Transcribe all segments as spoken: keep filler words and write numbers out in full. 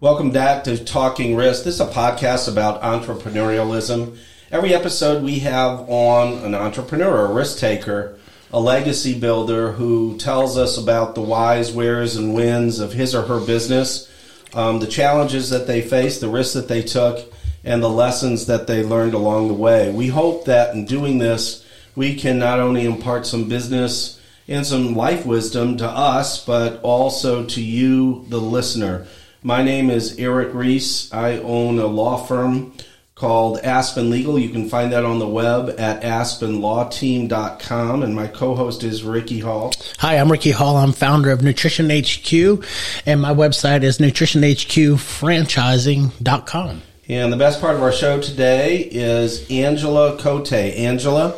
Welcome back to Talking Risk. This is a podcast about entrepreneurialism. Every episode we have on an entrepreneur, a risk taker, a legacy builder who tells us about the whys, wheres, and wins of his or her business, um, the challenges that they faced, the risks that they took, and the lessons that they learned along the way. We hope that in doing this, we can not only impart some business and some life wisdom to us, but also to you, the listener. My name is Eric Reese. I own a law firm called Aspen Legal. You can find that on the web at aspen law team dot com. And my co-host is Ricky Hall. Hi, I'm Ricky Hall. I'm founder of Nutrition H Q, and my website is nutrition h q franchising dot com. And the best part of our show today is Angela Cote. Angela?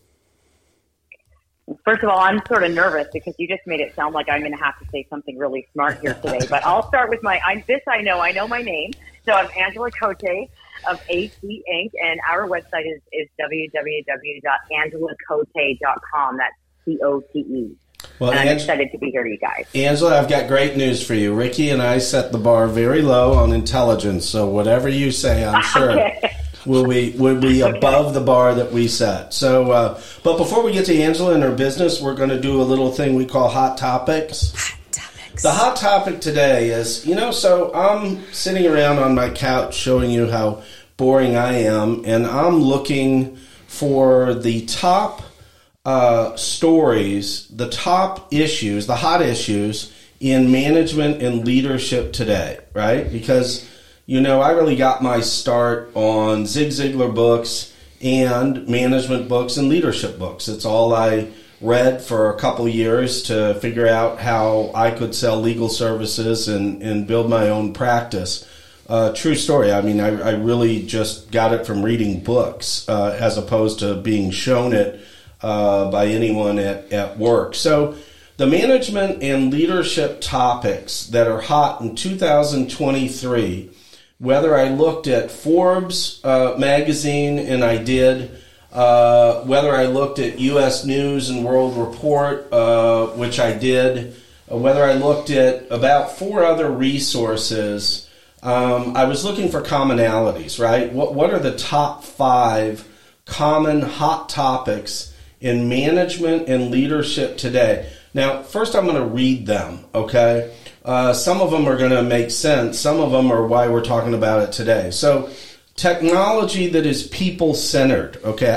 First of all, I'm sort of nervous because you just made it sound like I'm going to have to say something really smart here today. But I'll start with my, I'm, this I know, I know my name. So I'm Angela Cote of A C Incorporated, and our website is, is w w w dot angela cote dot com. That's C O T E. Well, and I'm Ang- excited to be here, you guys. Angela, I've got great news for you. Ricky and I set the bar very low on intelligence, so whatever you say, I'm sure okay. will be will be okay. above the bar that we set. So, uh, but before we get to Angela and her business, we're going to do a little thing we call Hot Topics. Hot Topics. The hot topic today is, you know, so I'm sitting around on my couch showing you how boring I am, and I'm looking for the top Uh, stories, the top issues, the hot issues in management and leadership today, right? Because, you know, I really got my start on Zig Ziglar books and management books and leadership books. It's all I read for a couple years to figure out how I could sell legal services and, and build my own practice. Uh, true story. I mean, I, I really just got it from reading books uh, as opposed to being shown it Uh, by anyone at, at work. So the management and leadership topics that are hot in two thousand twenty-three, whether I looked at Forbes uh, magazine, and I did, uh, whether I looked at U S News and World Report, uh, which I did, uh, whether I looked at about four other resources, um, I was looking for commonalities, right? What, what are the top five common hot topics in management and leadership today? Now, first I'm going to read them, okay? Uh, some of them are going to make sense. Some of them are why we're talking about it today. So, technology that is people-centered, okay?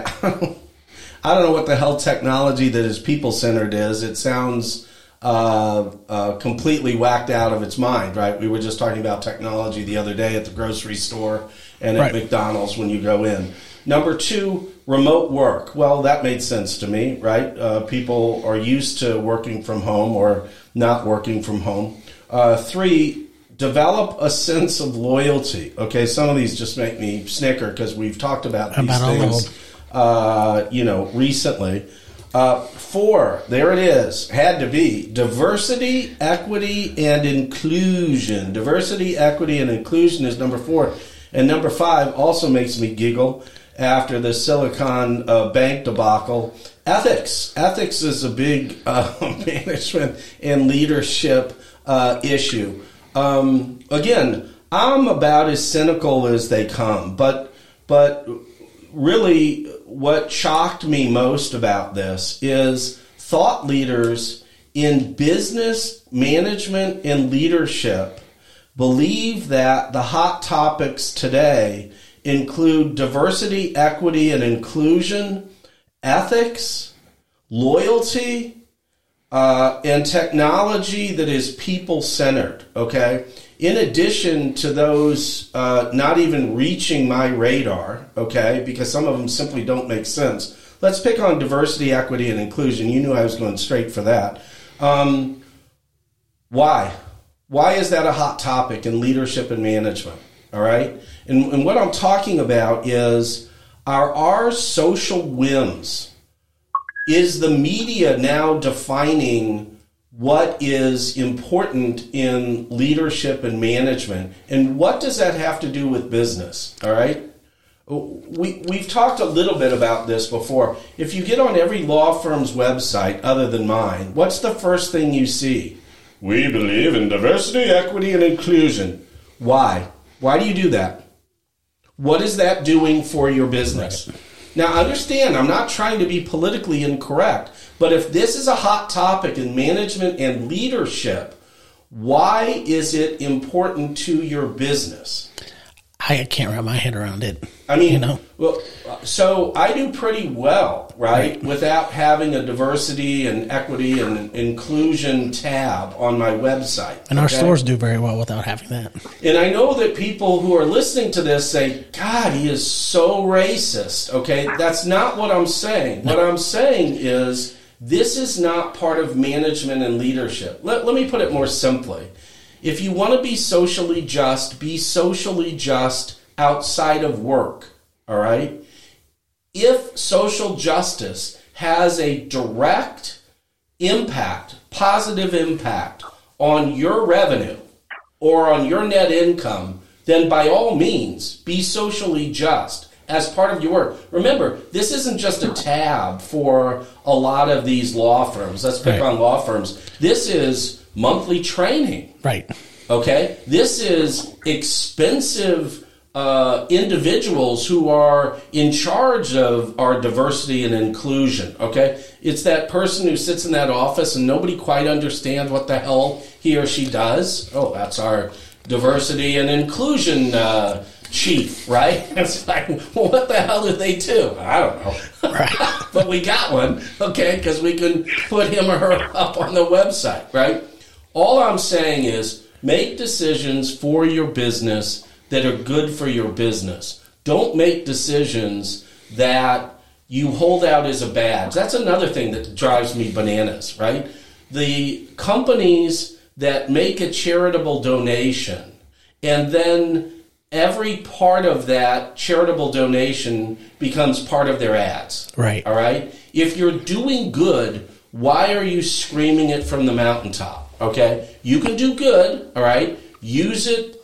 I don't know what the hell technology that is people-centered is. It sounds uh, uh, completely whacked out of its mind, right? We were just talking about technology the other day at the grocery store and at right. McDonald's when you go in. Number two, remote work. Well, that made sense to me, right? Uh, people are used to working from home or not working from home. Uh, three, develop a sense of loyalty. Okay, some of these just make me snicker because we've talked about these about things, uh, you know, recently. Uh, four, there it is, had to be, diversity, equity, and inclusion. Diversity, equity, and inclusion is number four. And number five also makes me giggle. After the Silicon uh, Bank debacle, ethics. Ethics is a big uh, management and leadership uh, issue. Um, again, I'm about as cynical as they come, but but really what shocked me most about this is thought leaders in business, management, and leadership believe that the hot topics today include diversity, equity, and inclusion, ethics, loyalty, uh, and technology that is people-centered, okay? In addition to those uh, not even reaching my radar, okay, because some of them simply don't make sense. Let's pick on diversity, equity, and inclusion. You knew I was going straight for that. Um, why? Why is that a hot topic in leadership and management? All right? And, and what I'm talking about is, are our social whims, is the media now defining what is important in leadership and management? And what does that have to do with business? All right? We, we've talked a little bit about this before. If you get on every law firm's website other than mine, what's the first thing you see? We believe in diversity, equity, and inclusion. Why? Why do you do that? What is that doing for your business? Right. Now, understand, I'm not trying to be politically incorrect, but if this is a hot topic in management and leadership, why is it important to your business? I can't wrap my head around it. I mean, you know? well, so I do pretty well, right, right, without having a diversity and equity and inclusion tab on my website. And our okay? stores do very well without having that. And I know that people who are listening to this say, God, he is so racist, okay? That's not what I'm saying. No. What I'm saying is this is not part of management and leadership. Let, let me put it more simply. If you want to be socially just, be socially just outside of work, all right? If social justice has a direct impact, positive impact on your revenue or on your net income, then by all means, be socially just as part of your work. Remember, this isn't just a tab for a lot of these law firms. Let's pick right. on law firms. This is monthly training. Right. Okay? This is expensive uh, individuals who are in charge of our diversity and inclusion. Okay? It's that person who sits in that office and nobody quite understands what the hell he or she does. Oh, that's our diversity and inclusion uh, chief, right? It's like, well, what the hell did they do? I don't know. Right. But we got one, okay, because we can put him or her up on the website, right? All I'm saying is make decisions for your business that are good for your business. Don't make decisions that you hold out as a badge. That's another thing that drives me bananas, right? The companies that make a charitable donation and then every part of that charitable donation becomes part of their ads. Right. All right? If you're doing good, why are you screaming it from the mountaintop? Okay? You can do good, all right? Use it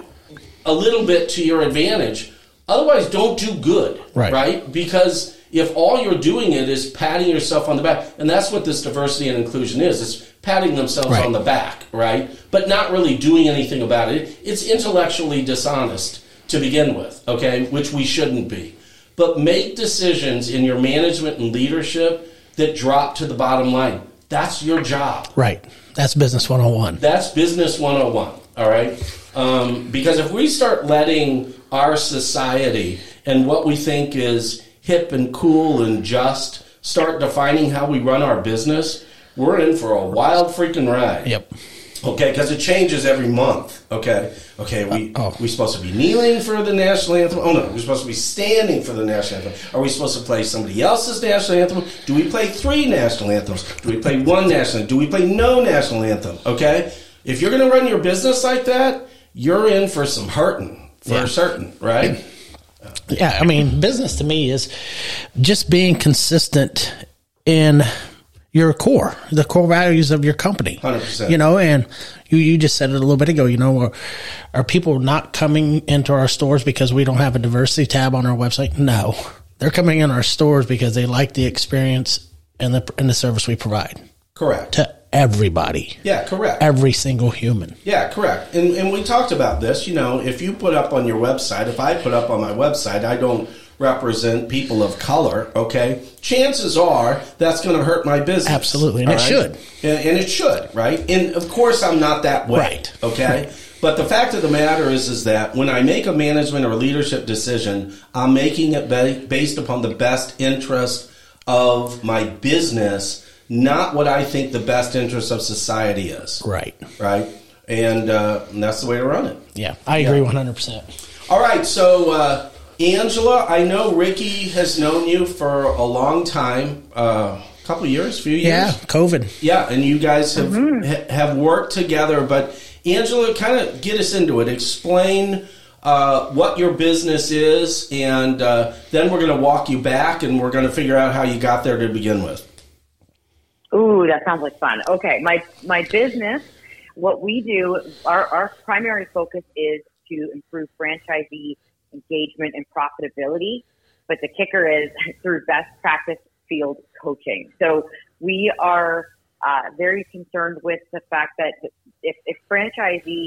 a little bit to your advantage. Otherwise, don't do good, right? right? Because if all you're doing it is patting yourself on the back, and that's what this diversity and inclusion is, it's patting themselves right. on the back, right? But not really doing anything about it. It's intellectually dishonest to begin with, okay, which we shouldn't be. But make decisions in your management and leadership that drop to the bottom line. That's your job. Right. That's business one oh one. That's business one oh one, all right? Um, because if we start letting our society and what we think is hip and cool and just start defining how we run our business, we're in for a wild freaking ride. Yep. Okay, because it changes every month. Okay, okay, we uh, oh. we supposed to be kneeling for the national anthem? Oh no, we're supposed to be standing for the national anthem. Are we supposed to play somebody else's national anthem? Do we play three national anthems? Do we play one national anthem? Do we play no national anthem? Okay, if you're going to run your business like that, you're in for some hurting for yeah. certain, right? Yeah, I mean, business to me is just being consistent in your core, the core values of your company. one hundred percent. You know, and you, you just said it a little bit ago, you know, are, are people not coming into our stores because we don't have a diversity tab on our website? No. They're coming in our stores because they like the experience and the and the service we provide. Correct. To everybody. Yeah, correct. Every single human. Yeah, correct. And and we talked about this, you know, if you put up on your website, if I put up on my website, I don't represent people of color, okay, chances are that's going to hurt my business. Absolutely, and it right? should. And, and it should, right? And, of course, I'm not that way, right. okay? But the fact of the matter is is that when I make a management or leadership decision, I'm making it ba- based upon the best interest of my business, not what I think the best interest of society is. Right. Right? And, uh, and that's the way to run it. Yeah, I agree yeah. one hundred percent. All right, so... Uh, Angela, I know Ricky has known you for a long time, a uh, couple of years, few years. Yeah, COVID. Yeah, and you guys have mm-hmm. ha- have worked together. But Angela, kind of get us into it. Explain uh, what your business is, and uh, then we're going to walk you back, and we're going to figure out how you got there to begin with. Ooh, that sounds like fun. Okay, my my business, what we do, our, our primary focus is to improve franchisee engagement and profitability, but the kicker is through best practice field coaching. So we are uh, very concerned with the fact that if, if franchisees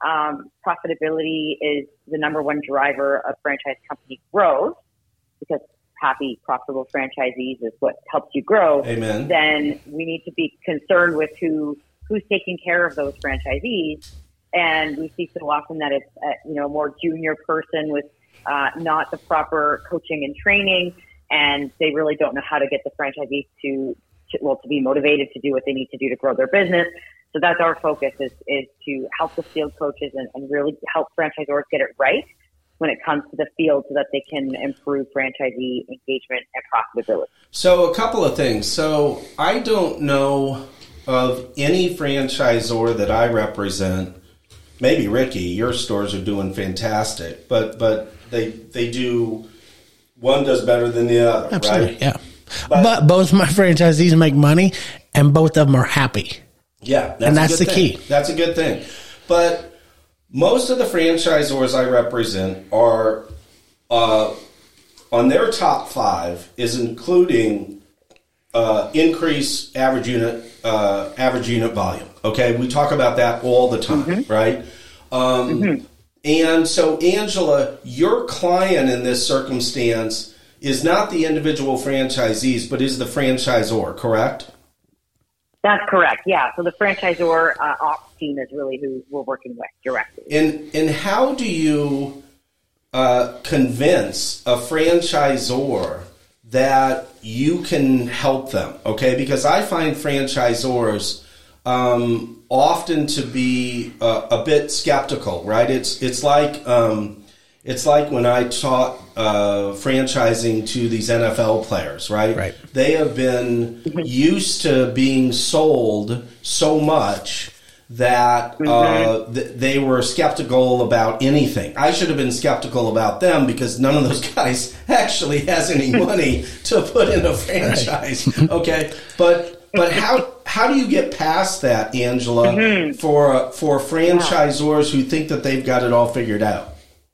um, profitability is the number one driver of franchise company growth, because happy, profitable franchisees is what helps you grow. Amen. Then we need to be concerned with who who's taking care of those franchisees. And we see so often that it's a, you know, a more junior person with uh, not the proper coaching and training, and they really don't know how to get the franchisees to, to, well, to be motivated to do what they need to do to grow their business. So that's our focus, is, is to help the field coaches and, and really help franchisors get it right when it comes to the field, so that they can improve franchisee engagement and profitability. So a couple of things. So I don't know of any franchisor that I represent. Maybe Ricky, your stores are doing fantastic, but but they they do, one does better than the other, Absolutely, right? Yeah. But, but both my franchisees make money, and both of them are happy. Yeah, that's and a that's good the thing. key. That's a good thing. But most of the franchisors I represent are uh, on their top five is including uh, increase average unit uh, average unit volume. Okay, we talk about that all the time, mm-hmm. right? Um, mm-hmm. And so, Angela, your client in this circumstance is not the individual franchisees, but is the franchisor, correct? That's correct. Yeah. So the franchisor uh, ops team is really who we're working with directly. And and how do you uh, convince a franchisor that you can help them? Okay, because I find franchisors um, often to be uh, a bit skeptical. Right? It's it's like um, it's like when I taught uh, franchising to these N F L players. Right? Right. They have been used to being sold so much that uh, th- they were skeptical about anything. I should have been skeptical about them, because none of those guys actually has any money to put in a franchise. Okay, but but how how do you get past that, Angela, mm-hmm. for for franchisors who think that they've got it all figured out?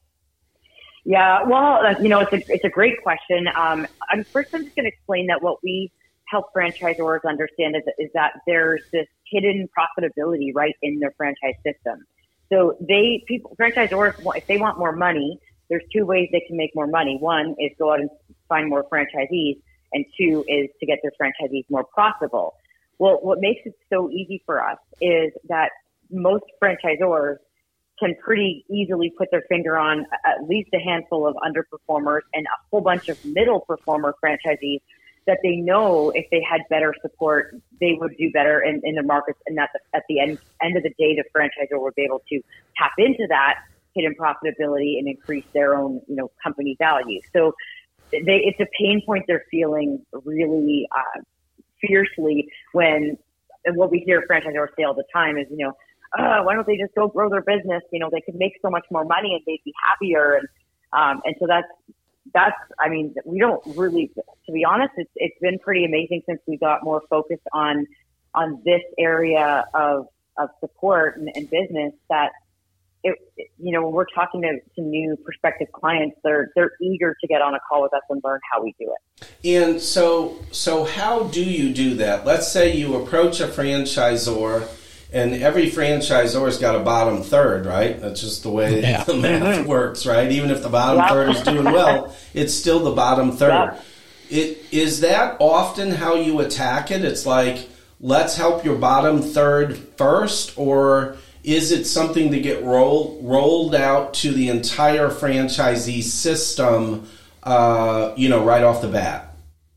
Yeah, well, you know, it's a it's a great question. Um, I'm first I'm just going to explain that what we help franchisors understand is, is that there's this hidden profitability right in their franchise system. So they, people, franchisors, if they want more money, there's two ways they can make more money. One is go out and find more franchisees, and two is to get their franchisees more profitable. Well, what makes it so easy for us is that most franchisors can pretty easily put their finger on at least a handful of underperformers and a whole bunch of middle performer franchisees that they know if they had better support, they would do better in, in the markets. And that at the end, end of the day, the franchisor would be able to tap into that hidden profitability and increase their own, you know, company value. So they, it's a pain point they're feeling really uh, fiercely when, and what we hear franchisors say all the time is, you know, oh, why don't they just go grow their business? You know, they could make so much more money and they'd be happier. And, um, and so that's, That's, I mean, we don't really, to be honest, it's, it's been pretty amazing since we got more focused on, on this area of, of support and, and business that it, you know, when we're talking to, to new prospective clients, they're, they're eager to get on a call with us and learn how we do it. And so, so how do you do that? Let's say you approach a franchisor, and every franchisor's got a bottom third, right? That's just the way yeah. the math mm-hmm. works, right? Even if the bottom yep. third is doing well, it's still the bottom third. Yep. It, is that often how you attack it? It's like, let's help your bottom third first, or is it something to get roll, rolled out to the entire franchisee system, uh, you know, right off the bat?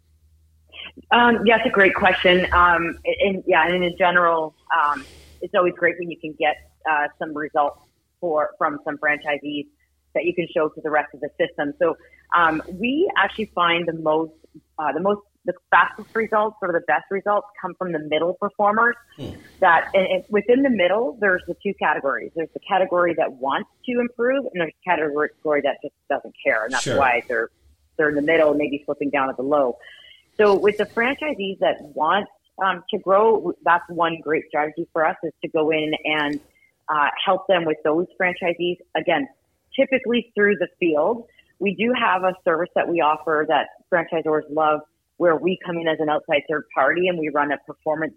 Um, yeah, that's a great question. Um, and yeah, and in general, um, it's always great when you can get uh, some results for from some franchisees that you can show to the rest of the system. So um, we actually find the most, uh, the most, the fastest results, or the best results, come from the middle performers. Hmm. That and, and within the middle, there's the two categories. There's the category that wants to improve, and there's a category that just doesn't care, and that's sure. why they're they're in the middle, maybe slipping down at the low. So with the franchisees that want um, to grow, that's one great strategy for us, is to go in and uh, help them with those franchisees. Again, typically through the field. We do have a service that we offer that franchisors love, where we come in as an outside third party and we run a performance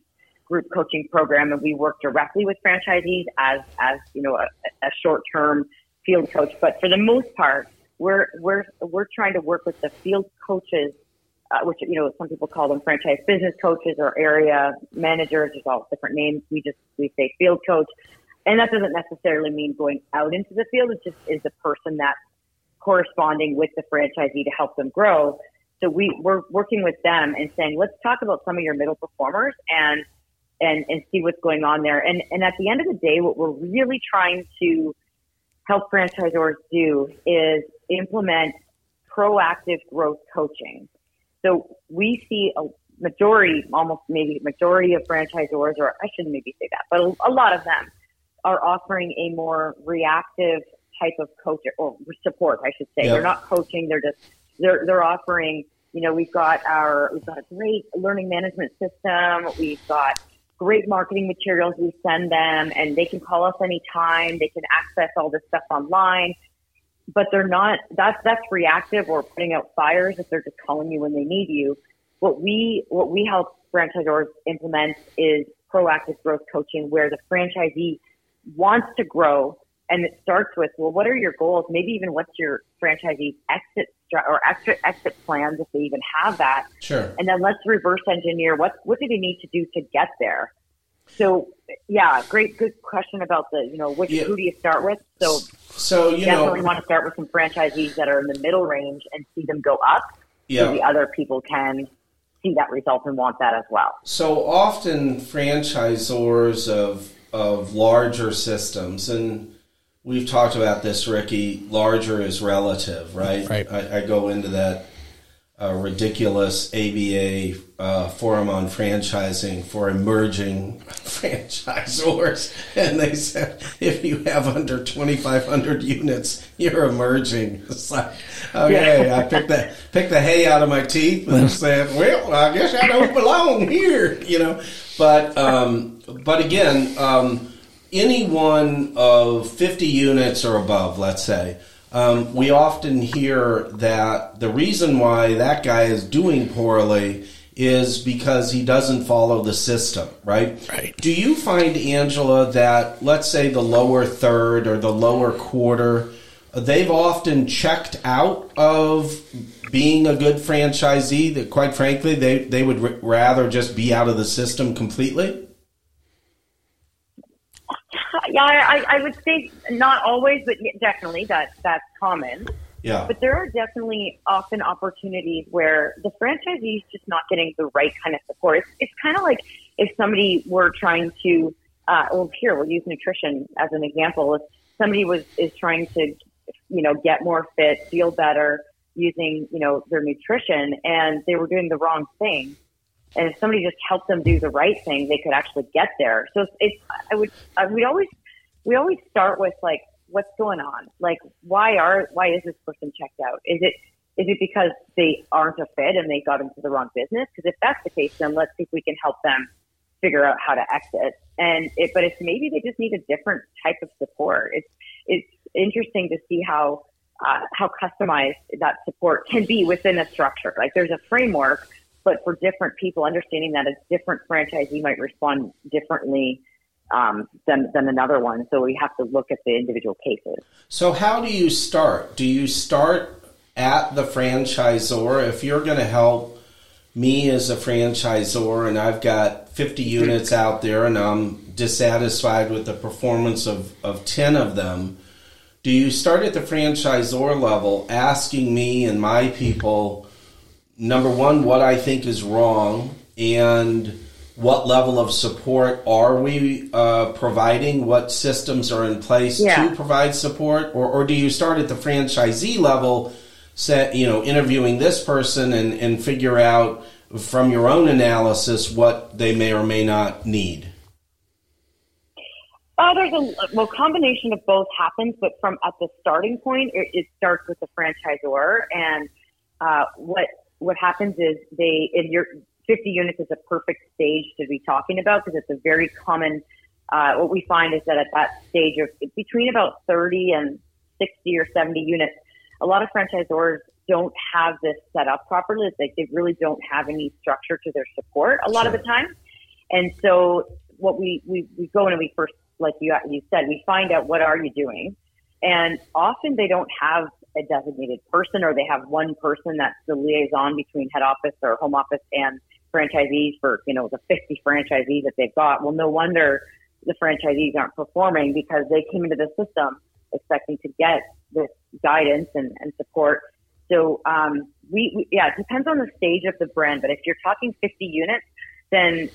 group coaching program, and we work directly with franchisees as, as you know, a, a short-term field coach. But for the most part, we're we're we're trying to work with the field coaches, uh, which you know some people call them franchise business coaches or area managers. There's all different names. We just we say field coach, and that doesn't necessarily mean going out into the field. It just is the person that's corresponding with the franchisee to help them grow. So we, we're working with them and saying, let's talk about some of your middle performers and, and, and see what's going on there. And, and at the end of the day, what we're really trying to help franchisors do is implement proactive growth coaching. So we see a majority, almost maybe majority of franchisors, or I shouldn't maybe say that, but a, a lot of them are offering a more reactive type of coach or support, I should say. Yeah. They're not coaching. They're just, they're, they're offering, you know, we've got our, we've got a great learning management system. We've got great marketing materials we send them, and they can call us anytime. They can access all this stuff online, but they're not, that's, that's reactive or putting out fires if they're just calling you when they need you. What we, what we help franchisors implement is proactive growth coaching, where the franchisee wants to grow. And it starts with, well, what are your goals? Maybe even what's your franchisee's exit stra- or exit exit plans, if they even have that. Sure. And then let's reverse engineer what what do they need to do to get there. So, yeah, great, good question about the, you know, which Yeah. who do you start with? So, So, you definitely know, want to start with some franchisees that are in the middle range and see them go up, yeah. so the other people can see that result and want that as well. So often franchisors of of larger systems, and we've talked about this, Ricky, larger is relative, right? Right. I, I go into that uh, ridiculous A B A uh, forum on franchising for emerging franchisors, and they said if you have under twenty-five hundred units, you're emerging. It's like, okay, I picked the picked the hay out of my teeth and said, well, I guess I don't belong here, you know. But um, but again. Um, Anyone of fifty units or above, let's say, um, we often hear that the reason why that guy is doing poorly is because he doesn't follow the system, right? Right. Do you find, Angela, that, let's say, the lower third or the lower quarter, they've often checked out of being a good franchisee, that, quite frankly, they, they would r- rather just be out of the system completely? Yeah, I, I would say not always, but definitely that that's common. Yeah. But there are definitely often opportunities where the franchisee is just not getting the right kind of support. It's, it's kind of like if somebody were trying to, uh, well, here we'll use nutrition as an example. If somebody was is trying to, you know, get more fit, feel better using, you know, their nutrition, and they were doing the wrong thing. And if somebody just helped them do the right thing, they could actually get there. So it's, it's I would, I would always, we always start with like, what's going on? Like, why are, why is this person checked out? Is it, is it because they aren't a fit and they got into the wrong business? Because if that's the case, then let's see if we can help them figure out how to exit. And it, but if maybe they just need a different type of support, it's, it's interesting to see how, uh, how customized that support can be within a structure. Like there's a framework, but for different people, understanding that a different franchisee might respond differently um, than, than another one. So we have to look at the individual cases. So how do you start? Do you start at the franchisor? If you're going to help me as a franchisor and I've got fifty units out there and I'm dissatisfied with the performance of, of ten of them, do you start at the franchisor level asking me and my people, number one, what I think is wrong, and what level of support are we uh, providing? What systems are in place yeah. to provide support? Or, or do you start at the franchisee level, set, you know, interviewing this person and, and figure out from your own analysis what they may or may not need? Oh, there's a well combination of both happens, but from at the starting point, it, it starts with the franchisor, and uh, what what happens is they in your fifty units is a perfect stage to be talking about, because it's a very common. Uh, what we find is that at that stage of between about thirty and sixty or seventy units, a lot of franchisors don't have this set up properly. It's like they really don't have any structure to their support a lot Sure. of the time. And so what we, we, we go in and we first, like you, you said, we find out what are you doing. And often they don't have a designated person, or they have one person that's the liaison between head office or home office and franchisees for, you know, the fifty franchisees that they've got. Well, no wonder the franchisees aren't performing, because they came into the system expecting to get this guidance and, and support. So, um, we, we, yeah, it depends on the stage of the brand, but if you're talking fifty units, then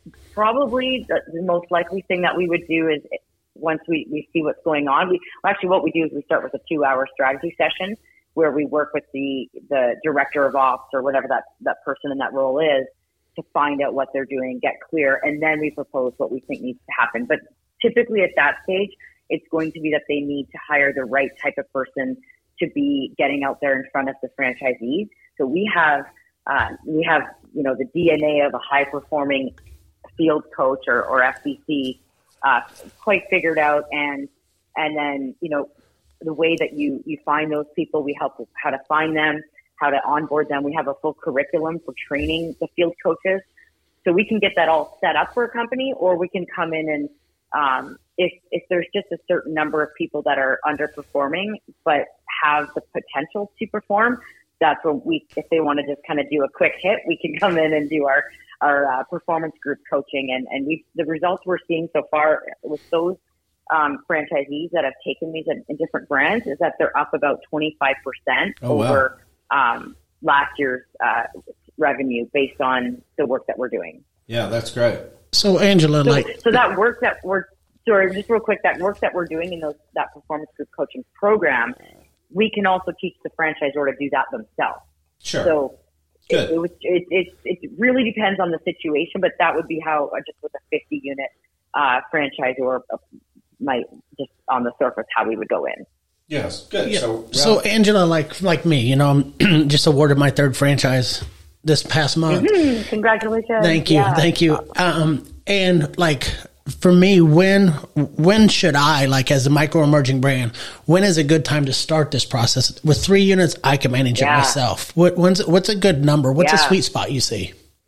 probably the, the most likely thing that we would do is, once we, we see what's going on, we well, actually what we do is we start with a two hour strategy session where we work with the, the director of ops or whatever that, that person in that role is, to find out what they're doing, get clear, and then we propose what we think needs to happen. But typically at that stage, it's going to be that they need to hire the right type of person to be getting out there in front of the franchisees. So we have, uh, we have, you know, the D N A of a high performing field coach or, or F B C, uh, quite figured out. And, and then, you know, the way that you, you find those people, we help with how to find them, how to onboard them. We have a full curriculum for training the field coaches. So we can get that all set up for a company, or we can come in and, um, if, if there's just a certain number of people that are underperforming, but have the potential to perform, that's what we, if they want to just kind of do a quick hit, we can come in and do our, our uh, performance group coaching. And, and we, the results we're seeing so far with those um, franchisees that have taken these in, in different brands is that they're up about twenty-five percent oh, over wow. um, last year's uh, revenue based on the work that we're doing. Yeah, that's great. So Angela, so, like, so that work that we're, sorry, just real quick, that work that we're doing in those, that performance group coaching program, we can also teach the franchisor to do that themselves. Sure. So Good. it, it, was, it, it, it really depends on the situation, but that would be how uh, just with a fifty unit uh, franchisor uh, might just on the surface, how we would go in. Yes. Good. yeah. So, so Angela, like, like me, you know, I'm just awarded my third franchise this past month. Mm-hmm. Congratulations. Thank you. Yeah. Thank you. Um, and like, for me, when when should I, like as a micro emerging brand, when is a good time to start this process? With three units, I can manage yeah. it myself. What when's what's a good number? What's yeah. a sweet spot you see?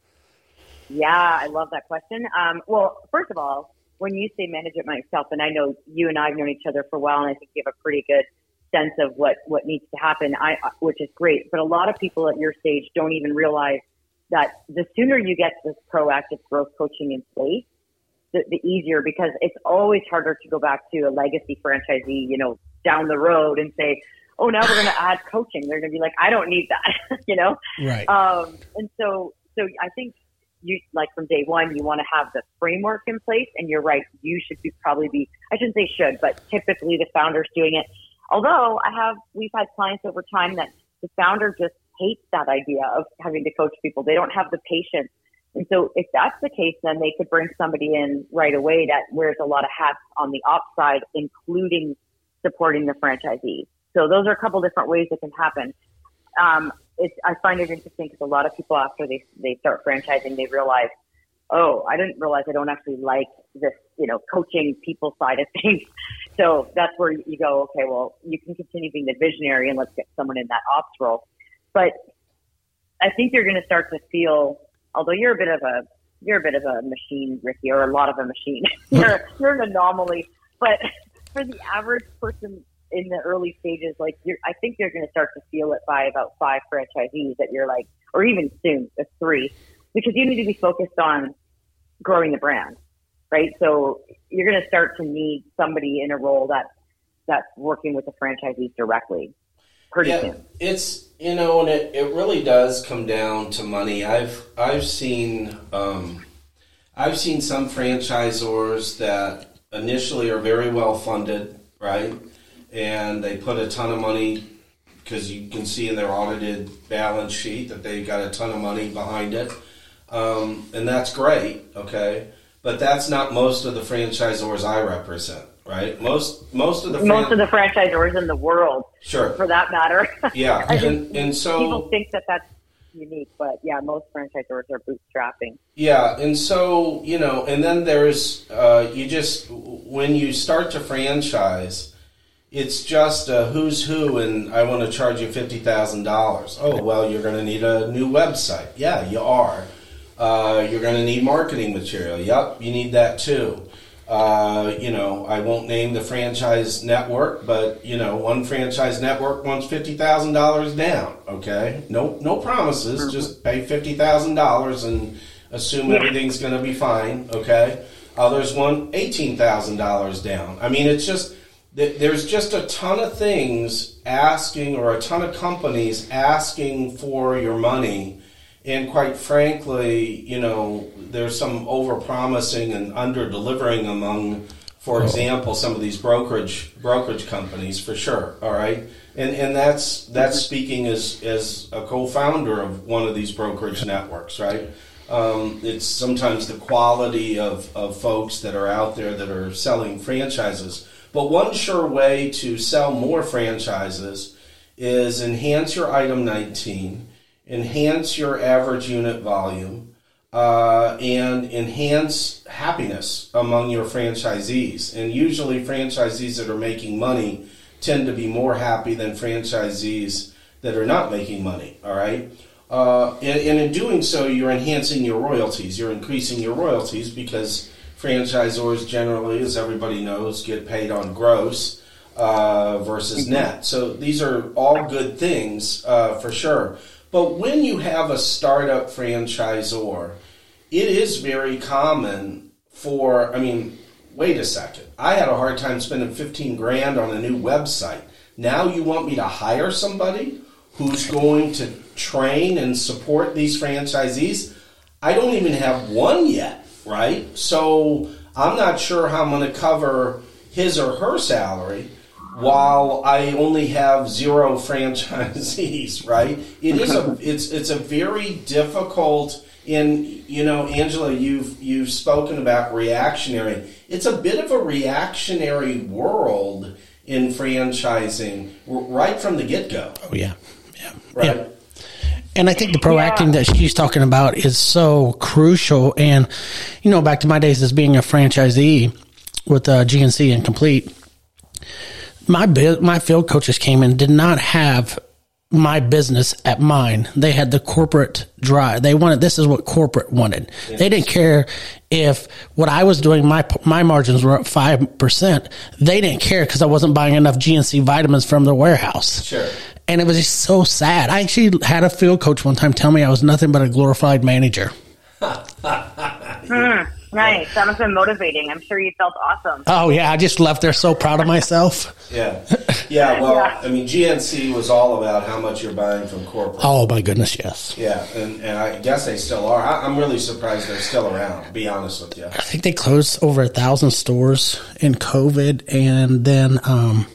Yeah, I love that question. Um, well, first of all, when you say manage it myself, and I know you and I have known each other for a while, and I think you have a pretty good sense of what, what needs to happen, I, which is great. But a lot of people at your stage don't even realize that the sooner you get this proactive growth coaching in place, the, the easier, because it's always harder to go back to a legacy franchisee, you know, down the road and say, oh, now we're going to add coaching. They're going to be like, I don't need that, you know? Right. Um, and so, so I think you, like from day one, you want to have the framework in place, and you're right. You should be probably be, I shouldn't say should, but typically the founder's doing it. Although I have, we've had clients over time that the founder just hates that idea of having to coach people. They don't have the patience. And so if that's the case, then they could bring somebody in right away that wears a lot of hats on the ops side, including supporting the franchisees. So those are a couple different ways it can happen. Um, it's, I find it interesting because a lot of people, after they, they start franchising, they realize, oh, I didn't realize I don't actually like this, you know, coaching people side of things. So that's where you go, okay, well, you can continue being the visionary and let's get someone in that ops role. But I think you're going to start to feel, although you're a bit of a, you're a bit of a machine, Ricky, or a lot of a machine. you're, you're an anomaly. But for the average person in the early stages, like you're, I think you're going to start to feel it by about five franchisees that you're like, or even soon, a three, because you need to be focused on growing the brand, right? So you're going to start to need somebody in a role that that's working with the franchisees directly pretty yeah, soon. It's, you know, and it, it really does come down to money. I've I've seen um, I've seen some franchisors that initially are very well funded, right? And they put a ton of money, because you can see in their audited balance sheet that they've got a ton of money behind it. Um, and that's great, okay? But that's not most of the franchisors I represent, right? Most most of the fran- most of the franchisors in the world, sure, for that matter. Yeah, I and, think and so people think that that's unique, but yeah, most franchisors are bootstrapping. Yeah, and so you know, and then there's uh, you just when you start to franchise, it's just a who's who, and I want to charge you fifty thousand dollars. Oh well, you're going to need a new website. Yeah, you are. Uh, you're going to need marketing material. Yep, you need that too. Uh, you know, I won't name the franchise network, but, you know, one franchise network wants fifty thousand dollars down, okay? No no promises, mm-hmm. just pay fifty thousand dollars and assume yeah. everything's going to be fine, okay? Others want eighteen thousand dollars down. I mean, it's just, there's just a ton of things asking, or a ton of companies asking for your money. And quite frankly, you know, there's some over-promising and under-delivering among, for example, some of these brokerage brokerage companies, for sure. All right, and and that's that's speaking as as a co-founder of one of these brokerage networks, right? Um, it's sometimes the quality of of folks that are out there that are selling franchises. But one sure way to sell more franchises is enhance your item nineteen. Enhance your average unit volume, uh, and enhance happiness among your franchisees. And usually franchisees that are making money tend to be more happy than franchisees that are not making money, all right? Uh, and, and in doing so, you're enhancing your royalties. You're increasing your royalties because franchisors generally, as everybody knows, get paid on gross uh, versus net. So these are all good things uh, for sure. But when you have a startup franchisor, it is very common for, I mean, wait a second. I had a hard time spending fifteen grand on a new website. Now you want me to hire somebody who's going to train and support these franchisees? I don't even have one yet, right? So I'm not sure how I'm going to cover his or her salary while I only have zero franchisees, right? It is a it's it's a very difficult. And you know, Angela, you've you've spoken about reactionary. It's a bit of a reactionary world in franchising right from the get-go. Oh yeah, yeah, right. Yeah. And I think the proacting yeah. that she's talking about is so crucial. And you know, back to my days as being a franchisee with uh, G N C and Complete. My my field coaches came in, did not have my business at mine. They had the corporate drive. They wanted, this is what corporate wanted. Yes. They didn't care if what I was doing, my my margins were up five percent. They didn't care because I wasn't buying enough G N C vitamins from the warehouse. Sure. And it was just so sad. I actually had a field coach one time tell me I was nothing but a glorified manager. mm. Nice. That must have been motivating. I'm sure you felt awesome. Oh, yeah. I just left there so proud of myself. yeah. Yeah. Well, yeah. I mean, G N C was all about how much you're buying from corporate. Oh, my goodness, yes. Yeah. And, and I guess they still are. I, I'm really surprised they're still around, to be honest with you. I think they closed over a thousand stores in COVID. And then um,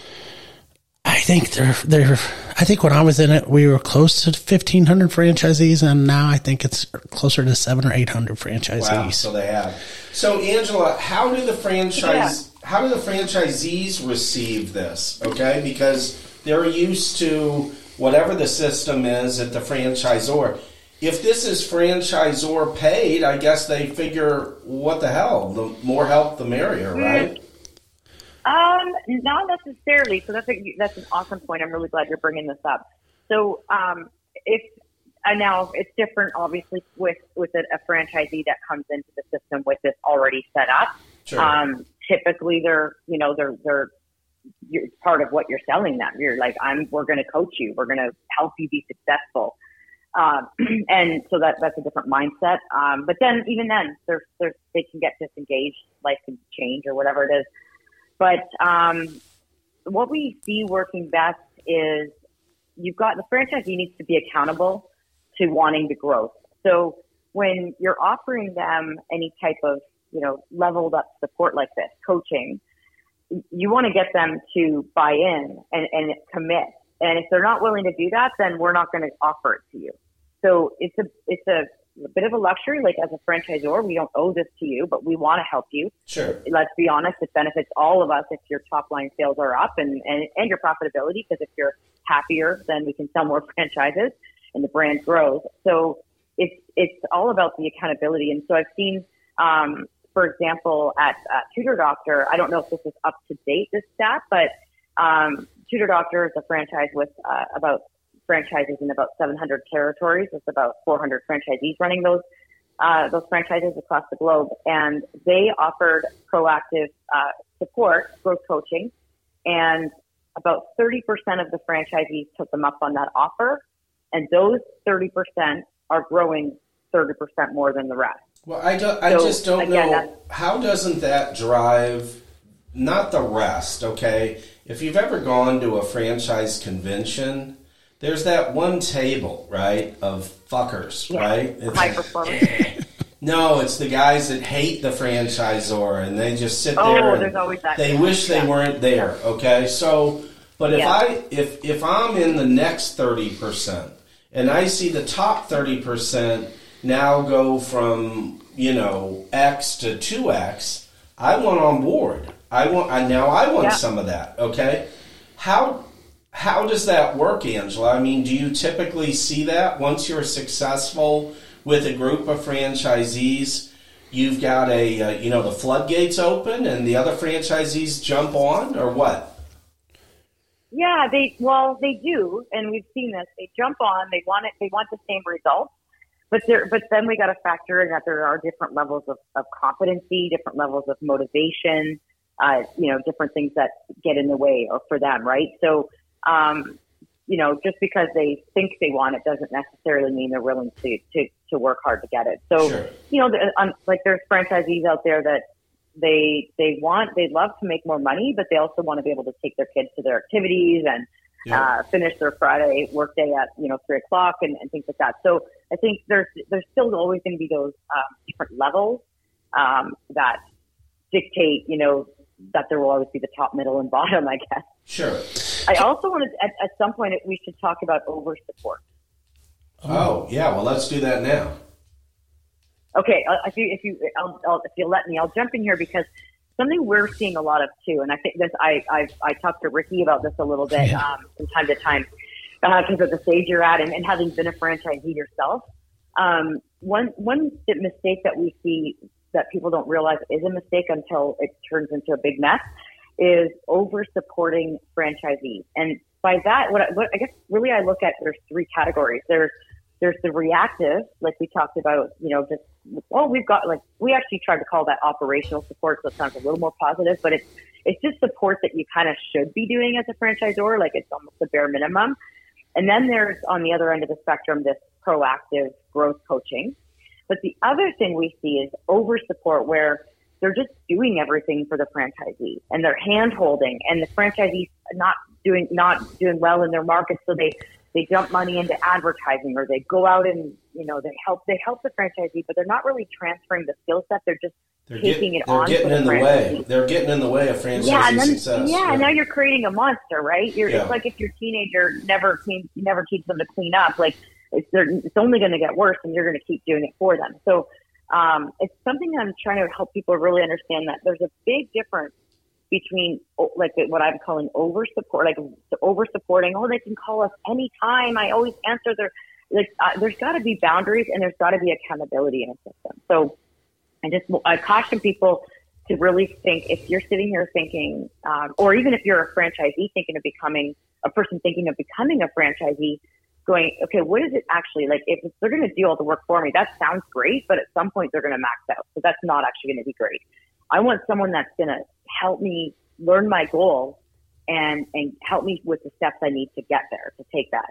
I think they're, they're, I think when I was in it, we were close to fifteen hundred franchisees, and now I think it's closer to seven or eight hundred franchisees. Wow, so they have. So, Angela, how do the franchise, yeah. how do the franchisees receive this? Okay, because they're used to whatever the system is at the franchisor. If this is franchisor paid, I guess they figure, what the hell? The more help, the merrier, right? Mm-hmm. Um, not necessarily. So that's a, that's an awesome point. I'm really glad you're bringing this up. So, um, if uh, now it's different, obviously, with with a, a franchisee that comes into the system with this already set up. Sure. Um, typically, they're you know they're they're you're part of what you're selling them. You're like, I'm we're going to coach you. We're going to help you be successful. Um, and so that that's a different mindset. Um, but then even then, there's there's they can get disengaged, life can change or whatever it is. But um, what we see working best is you've got the franchisee needs to be accountable to wanting the growth. So when you're offering them any type of, you know, leveled up support like this, coaching, you want to get them to buy in and, and commit. And if they're not willing to do that, then we're not going to offer it to you. So it's a it's a a bit of a luxury. Like as a franchisor, we don't owe this to you, but we want to help you. Sure. Let's be honest, it benefits all of us if your top line sales are up and, and, and your profitability, because if you're happier, then we can sell more franchises and the brand grows. So it's, it's all about the accountability. And so I've seen, um, for example, at uh, Tutor Doctor, I don't know if this is up to date, this stat, but um, Tutor Doctor is a franchise with uh, about franchises in about seven hundred territories. It's about four hundred franchisees running those uh, those franchises across the globe, and they offered proactive uh, support, growth coaching, and about thirty percent of the franchisees took them up on that offer, and those thirty percent are growing thirty percent more than the rest. Well, I, do, I so, just don't again, know, how doesn't that drive, not the rest, okay? If you've ever gone to a franchise convention, there's that one table, right, of fuckers, yeah. right? It's High like, performance. eh. No, it's the guys that hate the franchisor, and they just sit Oh, there and there's always that. they wish they Yeah. weren't there, okay? So, but if Yeah. I if if I'm in the next thirty percent and I see the top thirty percent now go from, you know, X to two X, I want on board. I want I now I want Yeah. some of that, okay? How how does that work, Angela? I mean, do you typically see that once you're successful with a group of franchisees, you've got a, uh, you know, the floodgates open and the other franchisees jump on, or what? Yeah, they well they do, and we've seen this. They jump on. They want it. They want the same results, but there. But then we got to factor in that there are different levels of, of competency, different levels of motivation. Uh, you know, different things that get in the way or for them, right? So, um, you know, just because they think they want it doesn't necessarily mean they're willing to to, to work hard to get it. So, Sure. you know, the, um, like there's franchisees out there that they they want, they love to make more money, but they also want to be able to take their kids to their activities and Yeah. uh, finish their Friday workday at, you know, three o'clock and, and things like that. So I think there's there's still always going to be those um, different levels um, that dictate, you know, that there will always be the top, middle, and bottom, I guess. Sure. I also wanted, at, at some point, we should talk about over support. Oh, yeah. Well, let's do that now. Okay, uh, if you if you I'll, I'll, if you let me, I'll jump in here because something we're seeing a lot of too, and I think this I I I talked to Ricky about this a little bit Yeah. um, from time to time because of the stage you're at and, and having been a franchisee yourself. Um, one one mistake that we see that people don't realize is a mistake until it turns into a big mess is over supporting franchisees. And by that, what I, what I guess really I look at, there's three categories. There's there's the reactive, like we talked about, you know, just, oh, we've got like, we actually tried to call that operational support, so it sounds a little more positive, but it's, it's just support that you kind of should be doing as a franchisor, like it's almost the bare minimum. And then there's on the other end of the spectrum, this proactive growth coaching. But the other thing we see is over support where they're just doing everything for the franchisee and they're hand holding and the franchisees not doing, not doing well in their market. So they, they dump money into advertising or they go out and, you know, they help, they help the franchisee, but they're not really transferring the skill set. They're just They're taking get, it they're on. getting for in the franchisee. way. They're getting in the way of franchisee Yeah, and then, success. yeah, and now you're creating a monster, right? You're, Yeah. It's like if your teenager never clean, never teach them to clean up, like it's, it's only going to get worse and you're going to keep doing it for them. So um, it's something that I'm trying to help people really understand that there's a big difference between like what I'm calling over support, like over supporting. Oh, they can call us anytime. I always answer their, like, uh, there's got to be boundaries and there's got to be accountability in a system. So I just, I caution people to really think if you're sitting here thinking, um, or even if you're a franchisee thinking of becoming a person thinking of becoming a franchisee, going, okay, what is it actually like? If they're going to do all the work for me, that sounds great, but at some point they're going to max out. So that's not actually going to be great. I want someone that's going to help me learn my goal and, and help me with the steps I need to get there, to take that,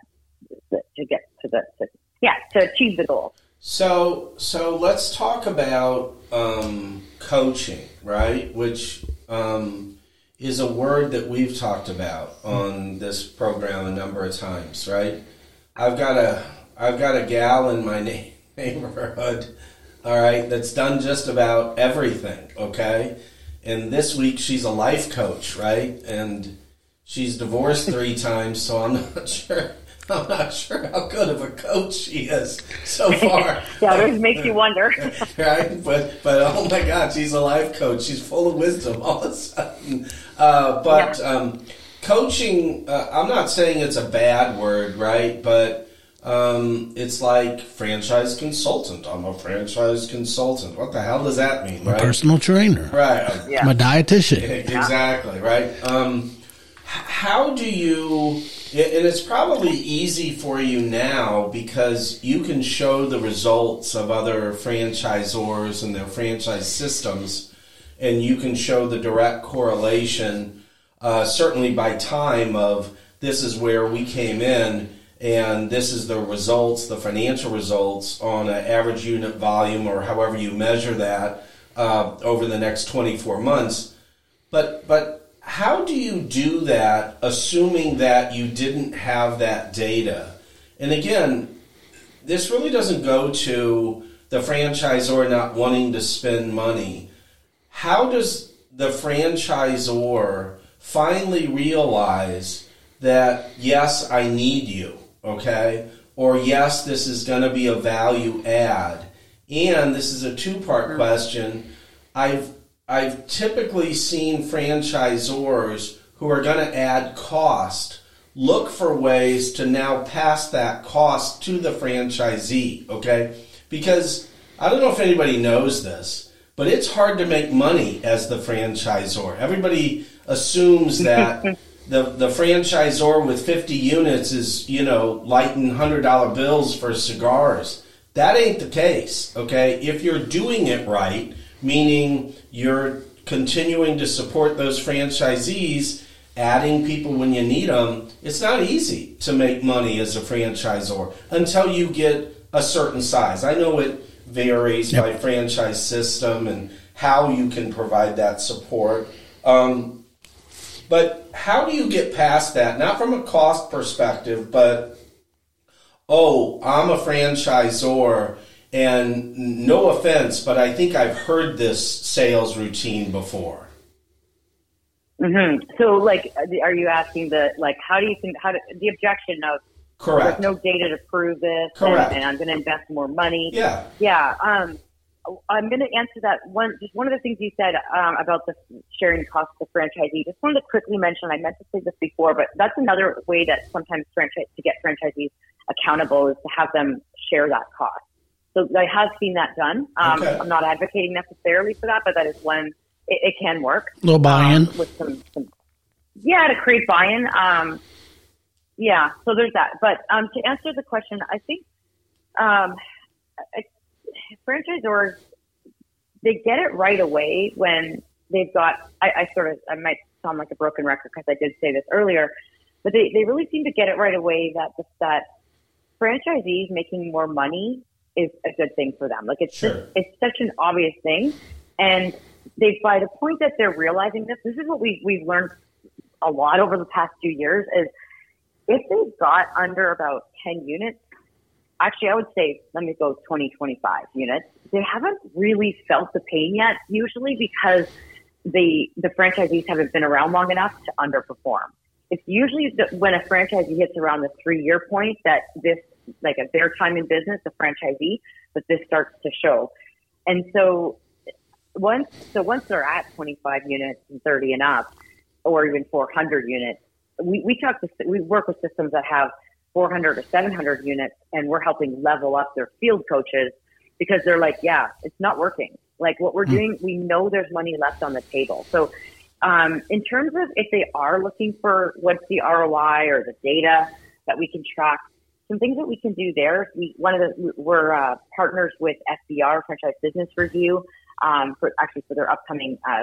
to get to the, to, yeah, to achieve the goal. So, so let's talk about um, coaching, right? Which um, is a word that we've talked about on this program a number of times, right? I've got a, I've got a gal in my na- neighborhood, all right, that's done just about everything, okay? And this week she's a life coach, right? And she's divorced three times, so I'm not sure. I'm not sure how good of a coach she is so far. Yeah, it makes you wonder. Right? But, but oh my God, she's a life coach. She's full of wisdom all of a sudden. Uh, but yeah. um, coaching, uh, I'm not saying it's a bad word, right? But um, it's like franchise consultant. I'm a franchise consultant. What the hell does that mean, A right? personal trainer. Right. Yeah. I'm a dietitian. Exactly, right? Um, how do you, and it's probably easy for you now because you can show the results of other franchisors and their franchise systems, and you can show the direct correlation, uh, certainly by time, of this is where we came in and this is the results, the financial results on an average unit volume or however you measure that uh, over the next twenty-four months. But but how do you do that, assuming that you didn't have that data? And again, this really doesn't go to the franchisor not wanting to spend money. How does the franchisor finally realize that, yes, I need you, okay? Or yes, this is going to be a value add. And this is a two-part question. I've I've typically seen franchisors who are going to add cost look for ways to now pass that cost to the franchisee, okay? Because I don't know if anybody knows this, but it's hard to make money as the franchisor. Everybody assumes that the, the franchisor with fifty units is, you know, lighting one hundred dollar bills for cigars. That ain't the case, okay? If you're doing it right, meaning you're continuing to support those franchisees, adding people when you need them, it's not easy to make money as a franchisor until you get a certain size. I know it varies yep. by franchise system and how you can provide that support. Um, but how do you get past that? Not from a cost perspective, but, oh, I'm a franchisor, and no offense, but I think I've heard this sales routine before. Mm-hmm. So, like, are you asking the, like, how do you think, how do, the objection of, correct, there's no data to prove this, correct, and, and I'm going to invest more money. Yeah. Yeah. Um, I'm going to answer that one. Just one of the things you said um, about the sharing costs of the franchisee. Just wanted to quickly mention, I meant to say this before, but that's another way that sometimes franchise to get franchisees accountable is to have them share that cost. So I have seen that done. Um, okay. I'm not advocating necessarily for that, but that is one, it, it can work. A little buy-in. Um, with some, some, yeah, to create buy-in. Um, yeah, so there's that. But um, to answer the question, I think um, I, franchisors, they get it right away when they've got, I, I sort of, I might sound like a broken record because I did say this earlier, but they, they really seem to get it right away that that franchisees making more money is a good thing for them. Like it's sure. just, it's such an obvious thing. And they, by the point that they're realizing this, this is what we, we've learned a lot over the past few years is if they've got under about ten units, actually I would say, let me go twenty, twenty-five units, they haven't really felt the pain yet, usually because the, the franchisees haven't been around long enough to underperform. It's usually the, when a franchisee hits around the three year point that this, like at their time in business, the franchisee, that this starts to show. And so once, so once they're at twenty-five units and thirty and up, or even four hundred units, we, we talk to, we work with systems that have four hundred or seven hundred units, and we're helping level up their field coaches because they're like, yeah, it's not working. Like what we're doing, we know there's money left on the table. So um, in terms of if they are looking for what's the R O I or the data that we can track, some things that we can do there. We one of the we're uh, partners with F B R, Franchise Business Review, um, for actually for their upcoming uh,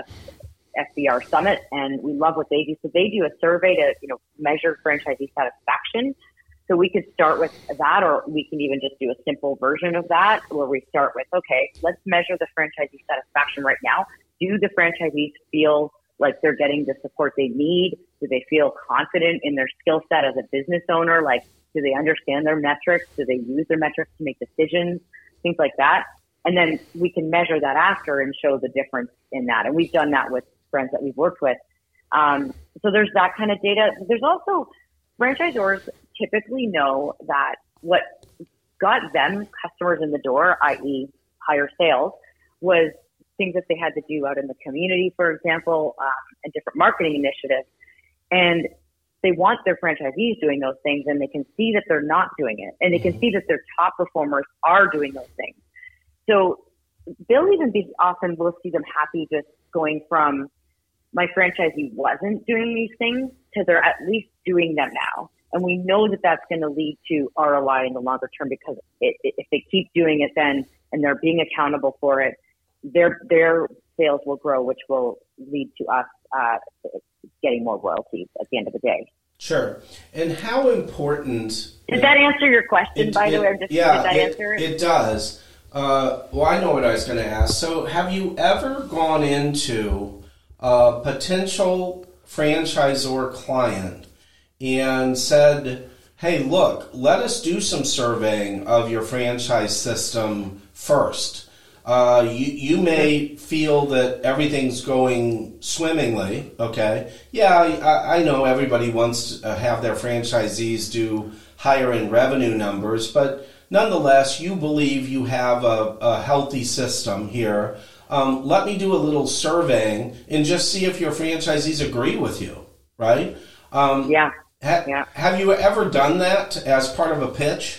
F B R Summit, and we love what they do. So they do a survey to you know measure franchisee satisfaction. So we could start with that, or we can even just do a simple version of that, where we start with, okay, let's measure the franchisee satisfaction right now. Do the franchisees feel like they're getting the support they need? Do they feel confident in their skill set as a business owner? Like, do they understand their metrics? Do they use their metrics to make decisions? Things like that. And then we can measure that after and show the difference in that. And we've done that with friends that we've worked with. Um, so there's that kind of data. There's also franchisors typically know that what got them customers in the door, that is higher sales, was things that they had to do out in the community, for example, um, and different marketing initiatives. And they want their franchisees doing those things, and they can see that they're not doing it. And they can see that their top performers are doing those things. So they'll even be often, we'll see them happy just going from my franchisee wasn't doing these things because they're at least doing them now. And we know that that's going to lead to R O I in the longer term, because it, it, if they keep doing it then and they're being accountable for it, their their sales will grow, which will lead to us uh, getting more royalties at the end of the day. Sure. And how important... Did that answer your question, it, by the it, way? Or just, yeah, did that it, answer it? It does. Uh, well, I know what I was going to ask. So have you ever gone into a potential franchisor client and said, hey, look, let us do some surveying of your franchise system first. Uh, you, you may feel that everything's going swimmingly, okay? Yeah, I, I know everybody wants to have their franchisees do higher end revenue numbers, but nonetheless, you believe you have a, a healthy system here. Um, let me do a little surveying and just see if your franchisees agree with you, right? Um, yeah. Ha- yeah. Have you ever done that as part of a pitch?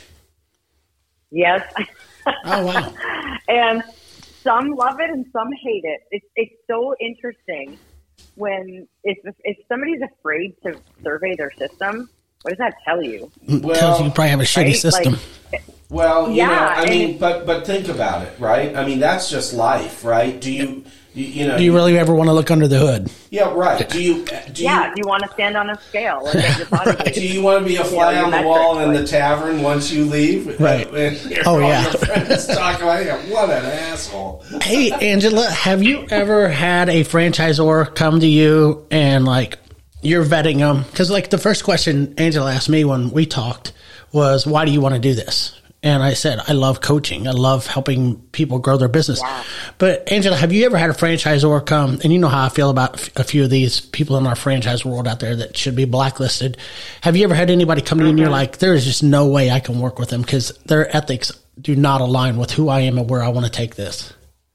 Yes. Oh, wow. And some love it and some hate it. It's it's so interesting when if if somebody's afraid to survey their system, what does that tell you? Because Well, you probably have a shitty right? system. Like, Well, you Yeah, know, I and mean, it- but but think about it, right? I mean, that's just life, right? Do you, you, you know? Do you really ever want to look under the hood? Yeah, right. Do you? Do yeah, you, do you want to stand on a scale and get your body weight? do you want to be a fly Yeah, your on the metrics, wall in the like- tavern once you leave? Right. And hear Oh, all yeah. your friends talk about you. What an asshole. Hey, Angela, have you ever had a franchisor come to you and like you're vetting them? Because like the first question Angela asked me when we talked was, why do you want to do this? And I said, I love coaching. I love helping people grow their business. Yeah. But Angela, have you ever had a franchisor come, and you know how I feel about a few of these people in our franchise world out there that should be blacklisted. Have you ever had anybody come to you and you're like, there is just no way I can work with them because their ethics do not align with who I am and where I want to take this?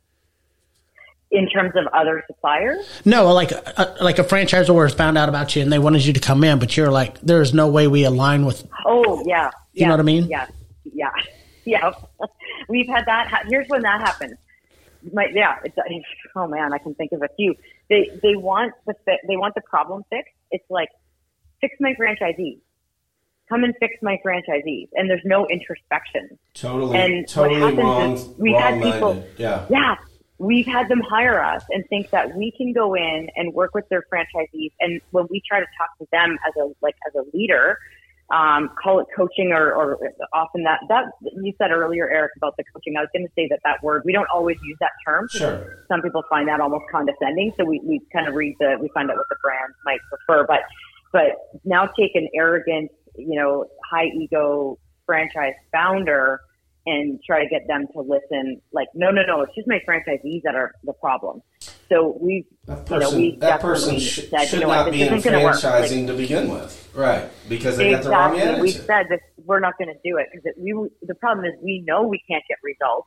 In terms of other suppliers? No, like a, like a franchisor has found out about you and they wanted you to come in, but you're like, there's no way we align with. Oh, yeah. You know what I mean? Yeah. Yeah. Yeah. We've had that. Ha- Here's when that happens. My, yeah. It's, oh man, I can think of a few. They, they want the, fi- they want the problem fixed. It's like, fix my franchisees. Come and fix my franchisees. And there's no introspection. Totally, And totally what happens wrong. is we've had people, wrong-minded. Yeah. yeah, we've had them hire us and think that we can go in and work with their franchisees. And when we try to talk to them as a, like, as a leader, um, call it coaching or, or often that, that you said earlier, Eric, about the coaching. I was going to say that that word, we don't always use that term. Sure. Some people find that almost condescending. So we, we kind of read the, we find out what the brand might prefer, but, but now take an arrogant, you know, high ego franchise founder and try to get them to listen like, no, no, no, it's just my franchisees that are the problem. So we've, That you know, person, we that person definitely sh- said, should you know not what, be this in isn't going to work. franchising Like, to begin with. Right. Because they got the wrong exactly. attitude. We said this, we're not going to do it because we, the problem is we know we can't get results.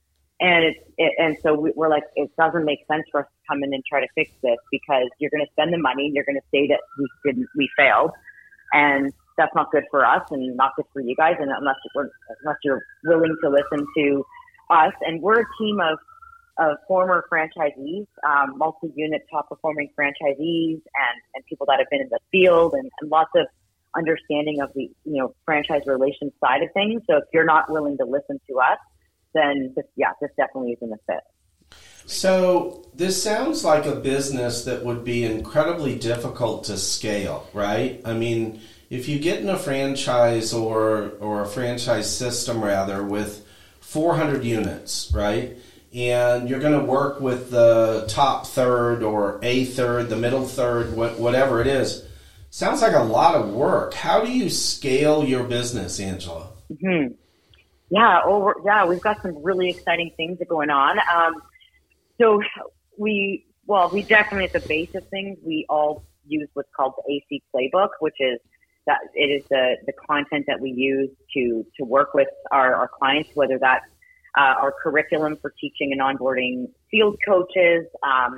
And it's, it, and so we, we're like, it doesn't make sense for us to come in and try to fix this because you're going to spend the money and you're going to say that we didn't, we failed. And that's not good for us and not good for you guys. And unless you're, unless you're willing to listen to us, and we're a team of, of former franchisees, um, multi-unit top performing franchisees and, and people that have been in the field and, and lots of understanding of the, you know, franchise relations side of things. So if you're not willing to listen to us, then this, yeah, this definitely isn't a fit. So this sounds like a business that would be incredibly difficult to scale, right? I mean, if you get in a franchise or or a franchise system rather with four hundred units, right? And you're going to work with the top third or a third, the middle third, what, whatever it is. Sounds like a lot of work. How do you scale your business, Angela? Mm-hmm. Yeah, oh, we're, yeah, we've got some really exciting things going on. Um, so we, well, we definitely at the base of things, we all use what's called the A C Playbook, which is that it is the, the content that we use to, to work with our, our clients, whether that's uh, our curriculum for teaching and onboarding field coaches. Um,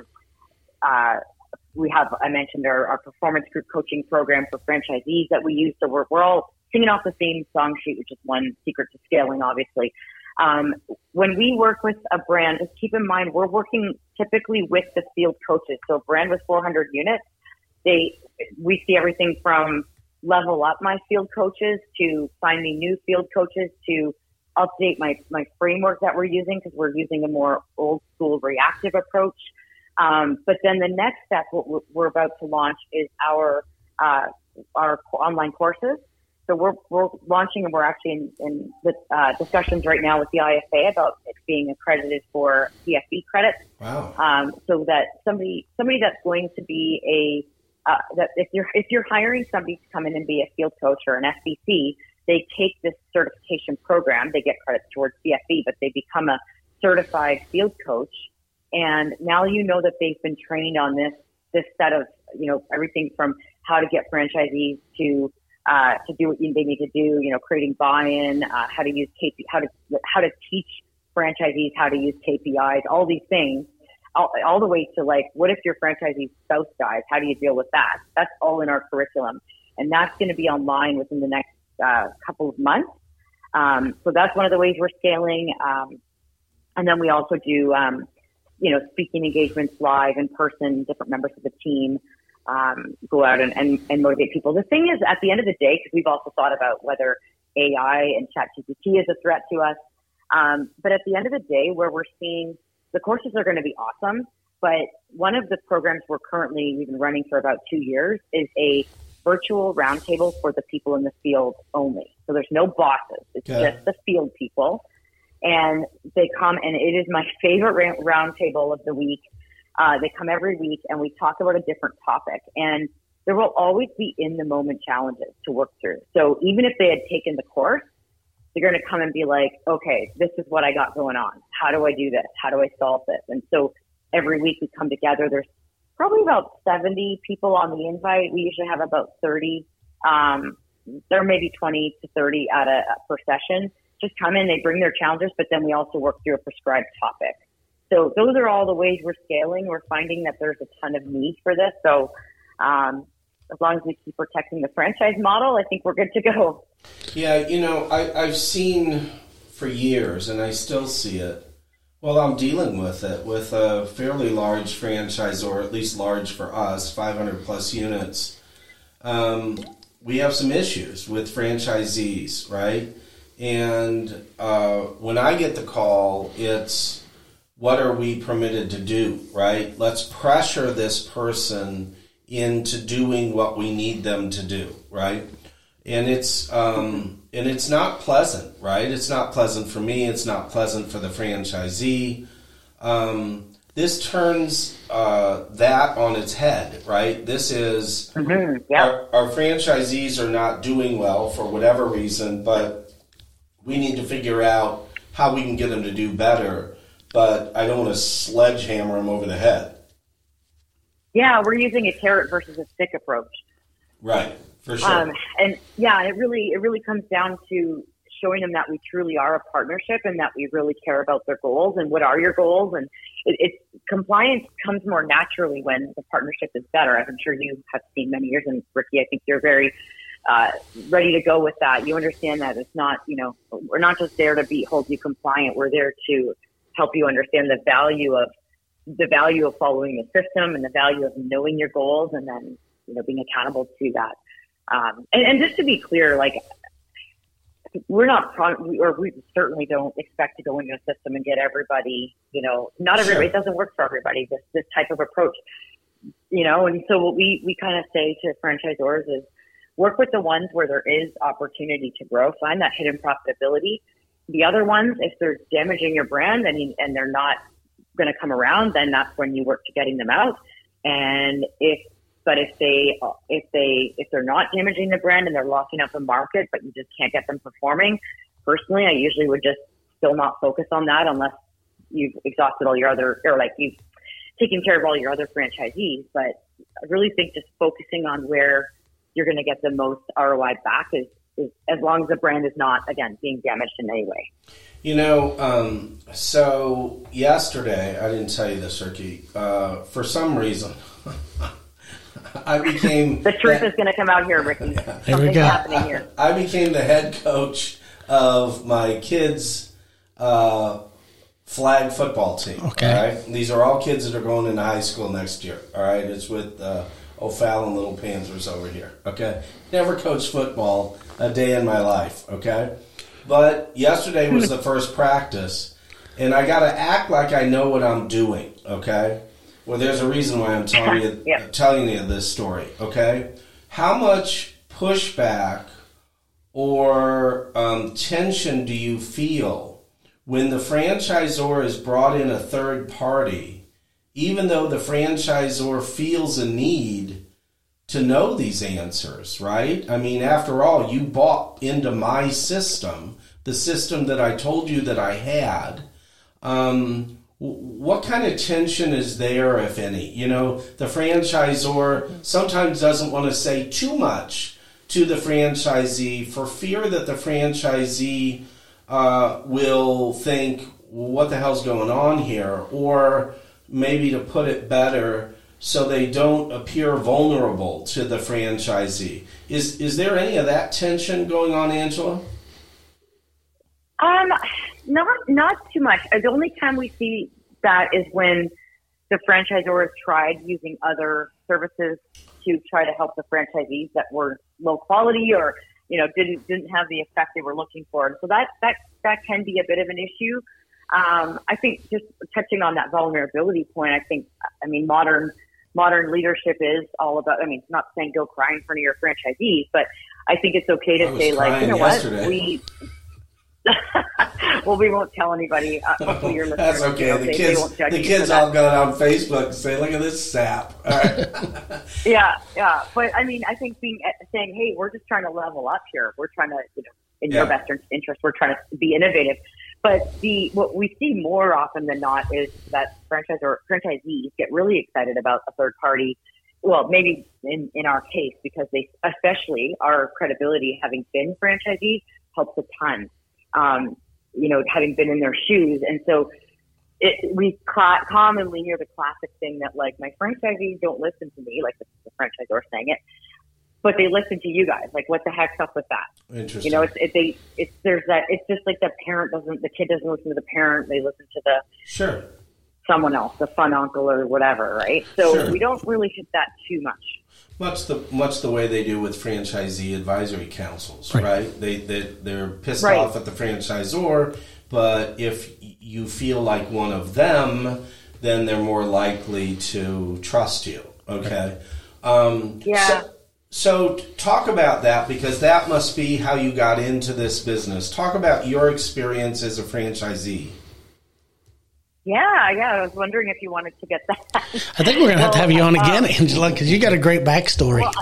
uh, we have, I mentioned our, our performance group coaching program for franchisees that we use. So we're, we're all singing off the same song sheet, which is one secret to scaling, obviously. Um, when we work with a brand, just keep in mind, we're working typically with the field coaches. So a brand with four hundred units, they, we see everything from level up my field coaches to find me new field coaches to update my, my framework that we're using because we're using a more old school reactive approach. Um, but then the next step, what we're about to launch is our uh, our online courses. So we're we're launching, and we're actually in, in the, uh, discussions right now with the I F A about it being accredited for C F B credits. Wow! Um, so that somebody somebody that's going to be a uh, that if you're if you're hiring somebody to come in and be a field coach or an S B C, they take this certification program. They get credits towards C F B, but they become a certified field coach. And now you know that they've been trained on this this set of you know everything from how to get franchisees to Uh, to do what they need to do, you know, creating buy-in, uh, how to use K P, how to how to teach franchisees how to use K P Is, all these things, all, all the way to like, what if your franchisee's spouse dies? How do you deal with that? That's all in our curriculum, and that's going to be online within the next uh, couple of months. Um, so that's one of the ways we're scaling, um, and then we also do, um, you know, speaking engagements live in person, different members of the team. Um, go out and, and, and motivate people. The thing is, at the end of the day, because we've also thought about whether A I and ChatGPT is a threat to us, um, but at the end of the day, where we're seeing the courses are going to be awesome, but one of the programs we're currently, we've been running for about two years, is a virtual roundtable for the people in the field only. So there's no bosses. It's yeah. just the field people. And they come, and it is my favorite roundtable of the week. Uh, they come every week, and we talk about a different topic. And there will always be in-the-moment challenges to work through. So even if they had taken the course, they're going to come and be like, okay, this is what I got going on. How do I do this? How do I solve this? And so every week we come together. There's probably about seventy people on the invite. We usually have about thirty. Um, there may be twenty to thirty at a, per session. Just come in, they bring their challenges, but then we also work through a prescribed topic. So those are all the ways we're scaling. We're finding that there's a ton of need for this. So um, as long as we keep protecting the franchise model, I think we're good to go. Yeah, you know, I, I've seen for years, and I still see it. Well, I'm dealing with it with a fairly large franchise, or at least large for us, five hundred plus units. Um, we have some issues with franchisees, right? And uh, when I get the call, it's, what are we permitted to do, right? Let's pressure this person into doing what we need them to do, right? And it's um, and it's not pleasant, right? It's not pleasant for me. It's not pleasant for the franchisee. Um, this turns uh, that on its head, right? This is mm-hmm. yeah. our, our franchisees are not doing well for whatever reason, but we need to figure out how we can get them to do better. But I don't want to sledgehammer them over the head. Yeah, we're using a carrot versus a stick approach. Right, for sure. Um, and yeah, it really it really comes down to showing them that we truly are a partnership and that we really care about their goals and what are your goals. And it, it compliance comes more naturally when the partnership is better. As I'm sure you have seen many years, and Ricky, I think you're very uh, ready to go with that. You understand that it's not, you know, we're not just there to be hold you compliant. We're there to help you understand the value of the value of following the system and the value of knowing your goals, and then, you know, being accountable to that. Um, and, and just to be clear, like, we're not, pro- or we certainly don't expect to go into a system and get everybody, you know, not everybody, sure. It doesn't work for everybody, this, this type of approach, you know. And so what we, we kind of say to franchisors is work with the ones where there is opportunity to grow, find that hidden profitability. The other ones, if they're damaging your brand and, you, and they're not going to come around, then that's when you work to getting them out. And if, but if they, if they, if they're not damaging the brand and they're locking up the market, but you just can't get them performing, personally, I usually would just still not focus on that unless you've exhausted all your other, or like you've taken care of all your other franchisees. But I really think just focusing on where you're going to get the most R O I back is, is as long as the brand is not, again, being damaged in any way. You know, um, so yesterday, I didn't tell you this, Ricky, uh, for some reason, I became... the truth the, is going to come out here, Ricky. Yeah. Something's happening here. I became the head coach of my kids' uh, flag football team. Okay. All right? These are all kids that are going into high school next year. All right? It's with uh, O'Fallon Little Panthers over here, okay? Never coached football a day in my life, okay? But yesterday was the first practice, and I got to act like I know what I'm doing, okay? Well, there's a reason why I'm telling you, yeah. telling you this story, okay? How much pushback or um, tension do you feel when the franchisor has brought in a third party, even though the franchisor feels a need to know these answers, right? I mean, after all, you bought into my system, the system that I told you that I had. Um, what kind of tension is there, if any? You know, the franchisor sometimes doesn't want to say too much to the franchisee for fear that the franchisee uh, will think, well, what the hell's going on here? Or maybe to put it better, so they don't appear vulnerable to the franchisee. Is is there any of that tension going on, Angela? Um, not not too much. The only time we see that is when the franchisor has tried using other services to try to help the franchisees that were low quality or, you know, didn't didn't have the effect they were looking for. And so that that that can be a bit of an issue. Um, I think just touching on that vulnerability point, I think, I mean, modern modern leadership is all about, I mean, not saying go cry in front of your franchisees, but I think it's okay to say, like, you know yesterday. what, we, well, we won't tell anybody. Uh, hopefully your listeners, That's okay. You know, the they, kids, they the kids all go on Facebook and say, look at this sap. All right. yeah, yeah. But, I mean, I think being saying, hey, we're just trying to level up here. We're trying to, you know, in yeah. your best interest, we're trying to be innovative. But the what we see more often than not is that franchise or franchisees get really excited about a third party. Well, maybe in, in our case, because they, especially our credibility, having been franchisees, helps a ton. Um, you know, having been in their shoes, and so it, we cl- commonly hear the classic thing that, like, my franchisees don't listen to me, like the, the franchisor saying it, but they listen to you guys. Like, what the heck's up with that? Interesting. You know, it's it, they it's there's that. It's just like the parent doesn't, the kid doesn't listen to the parent. They listen to the sure someone else, the fun uncle or whatever, right? So sure. we don't really hit that too much. Much the much the way they do with franchisee advisory councils, right? right? They they they're pissed right. off at the franchisor, but if you feel like one of them, then they're more likely to trust you. Okay. Um, yeah. So, so talk about that, because that must be how you got into this business. Talk about your experience as a franchisee. Yeah, yeah. I was wondering if you wanted to get that. I think we're going to have well, to have you on again, um, Angela, because you got a great backstory. Well,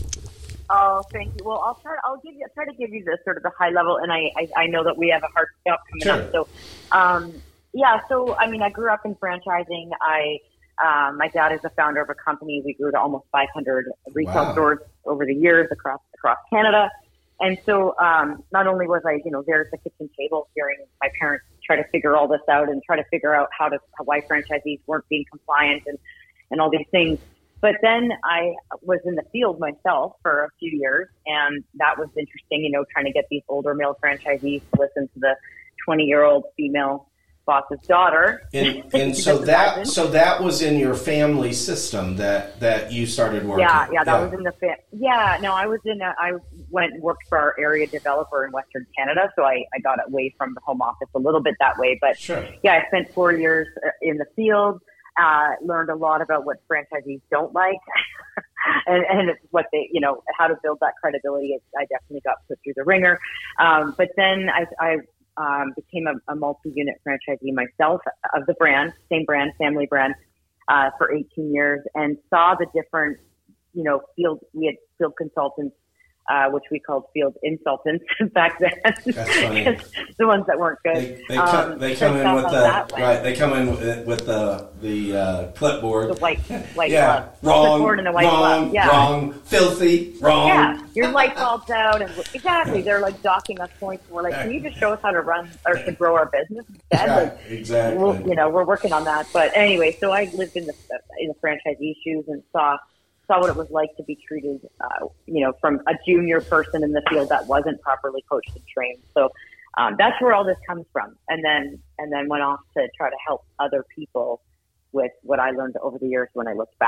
oh, thank you. Well, I'll try. I'll give you. I'll try to give you the sort of the high level, and I, I, I know that we have a hard stop coming sure. up. So, um, yeah. So, I mean, I grew up in franchising. I, um, my dad is the founder of a company. We grew to almost five hundred retail wow. stores over the years across across Canada. And so, um, not only was I, you know, there at the kitchen table hearing my parents try to figure all this out and try to figure out how to, why franchisees weren't being compliant and, and all these things. But then I was in the field myself for a few years, and that was interesting, you know, trying to get these older male franchisees to listen to the twenty-year-old female boss's daughter. And, and so that imagine. so that was in your family system that, that you started working. Yeah, yeah, that yeah. was in the fa- yeah. No, I was in. A, I went and worked for our area developer in Western Canada, so I, I got away from the home office a little bit that way. But sure. yeah, I spent four years in the field. Uh, learned a lot about what franchisees don't like, and, and what they, you know, how to build that credibility. I definitely got put through the ringer. Um, but then I. I Um, became a, a multi-unit franchisee myself of the brand, same brand, family brand, uh, for eighteen years, and saw the different, you know, field, we had field consultants, uh, which we called field insultants back then. That's funny. The ones that weren't good. They, they, um, come, they come in with the, right, they come in with, with the, the, uh, clipboard. The white, white yeah. glove. Wrong, clipboard and a white wrong, glove. Yeah. wrong, filthy, wrong. Yeah, your light bulb's out, and exactly, they're like docking us points. We're like, can you just show us how to run or to grow our business instead? Yeah, like, exactly. We'll, you know, we're working on that. But anyway, so I lived in the in the franchisee shoes and saw saw what it was like to be treated, uh, you know, from a junior person in the field that wasn't properly coached and trained. So um, that's where all this comes from. And then and then went off to try to help other people with what I learned over the years when I looked back.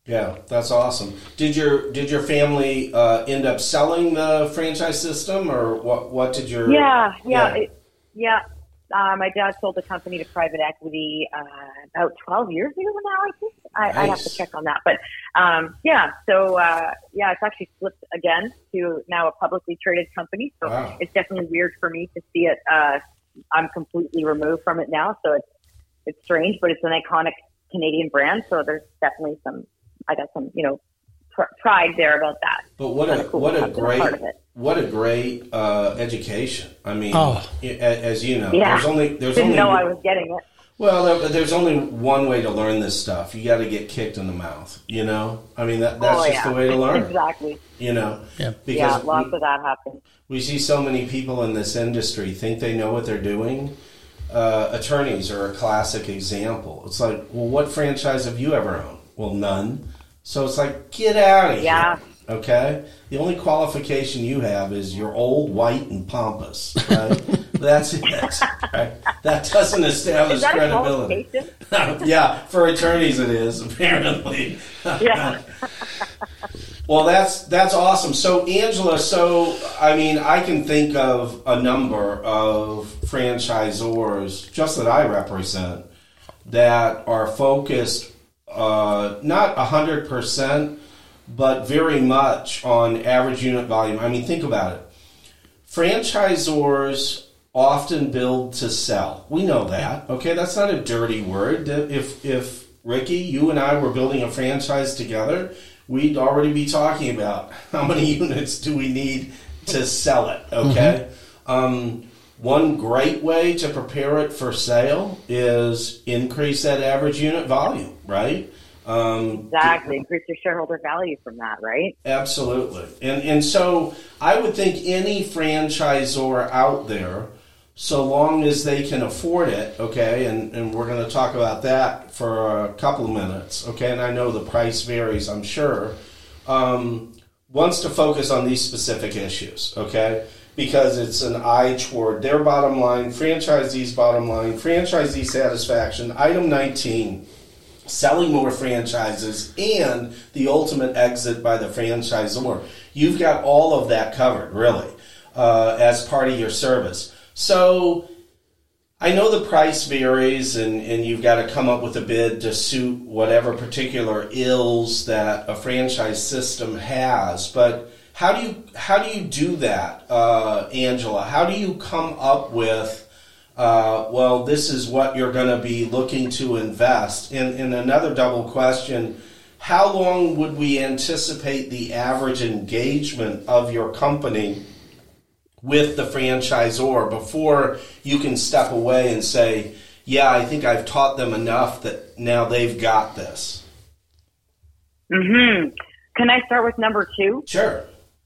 Yeah, that's awesome. Did your did your family uh, end up selling the franchise system, or what? What did your Yeah, yeah, yeah. it, yeah. Uh, my dad sold the company to private equity uh, about twelve years ago now, I think. I, I have to Nice. check on that. But, um, yeah, so, uh, yeah, it's actually flipped again to now a publicly traded company. So Wow. it's definitely weird for me to see it. Uh, I'm completely removed from it now. So it's, it's strange, but it's an iconic Canadian brand. So there's definitely some, I got some, you know, pr- pride there about that. But what a Kinda cool what to a have been great part of it. what a great uh, education. I mean, Oh. a- as you know, Yeah. there's only there's Didn't only know I was getting it. well, there- there's only one way to learn this stuff. You got to get kicked in the mouth. You know, I mean that that's oh, just yeah. the way to learn. Exactly. You know, Yeah. because Yeah, lots we, of that happens. we see so many people in this industry think they know what they're doing. Uh, attorneys are a classic example. It's like, well, what franchise have you ever owned? Well, none. So it's like, get out of Yeah. here. Okay? The only qualification you have is you're old, white, and pompous. Right? That's it. Right? That doesn't establish Is that a credibility. qualification? Yeah, for attorneys it is, apparently. Yeah. Well, that's that's awesome. So, Angela, so I mean, I can think of a number of franchisors just that I represent that are focused uh, not a hundred percent, but very much on average unit volume. I mean, think about it. Franchisors often build to sell. We know that. Okay, that's not a dirty word. If if Ricky, you and I were building a franchise together, we'd already be talking about how many units do we need to sell it, okay? Mm-hmm. Um, one great way to prepare it for sale is increase that average unit volume, right? Um, Exactly. Increase your shareholder value from that, right? Absolutely. And, and so I would think any franchisor out there, so long as they can afford it, okay, and, and we're going to talk about that for a couple of minutes, okay, and I know the price varies, I'm sure, um, wants to focus on these specific issues, okay, because it's an eye toward their bottom line, franchisees' bottom line, franchisee satisfaction, item nineteen, selling more franchises, and the ultimate exit by the franchisor. You've got all of that covered, really, uh, as part of your service. So I know the price varies, and, and you've got to come up with a bid to suit whatever particular ills that a franchise system has. But how do you how do you do that, uh, Angela? How do you come up with, uh, well, this is what you're going to be looking to invest? And, and another double question, how long would we anticipate the average engagement of your company with the franchisor before you can step away and say, yeah, I think I've taught them enough that now they've got this? Mm-hmm. Can I start with number two? Sure.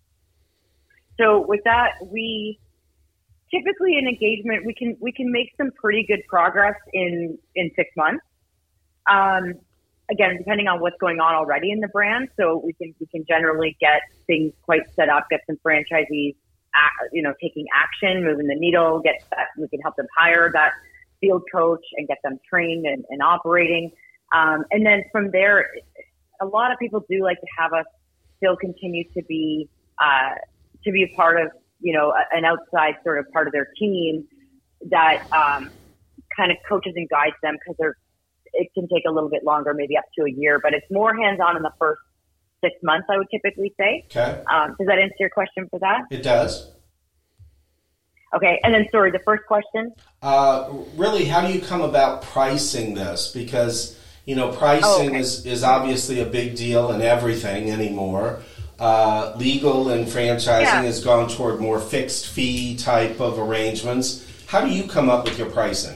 So with that, we typically in engagement, we can, we can make some pretty good progress in, in six months. Um, again, depending on what's going on already in the brand. So we can, we can generally get things quite set up, get some franchisees, you know, taking action, moving the needle, get that, we can help them hire that field coach and get them trained and, and operating. Um, and then from there, a lot of people do like to have us still continue to be, uh, to be a part of, you know, an outside sort of part of their team that, um, kind of coaches and guides them, because they're, it can take a little bit longer, maybe up to a year, but it's more hands-on in the first six months, I would typically say. Okay. Um, does that answer your question for that? It does. Okay. And then, sorry, the first question? Uh, really, how do you come about pricing this? Because, you know, pricing Oh, okay. is, is obviously a big deal in everything anymore. Uh, legal and franchising Yeah. has gone toward more fixed fee type of arrangements. How do you come up with your pricing?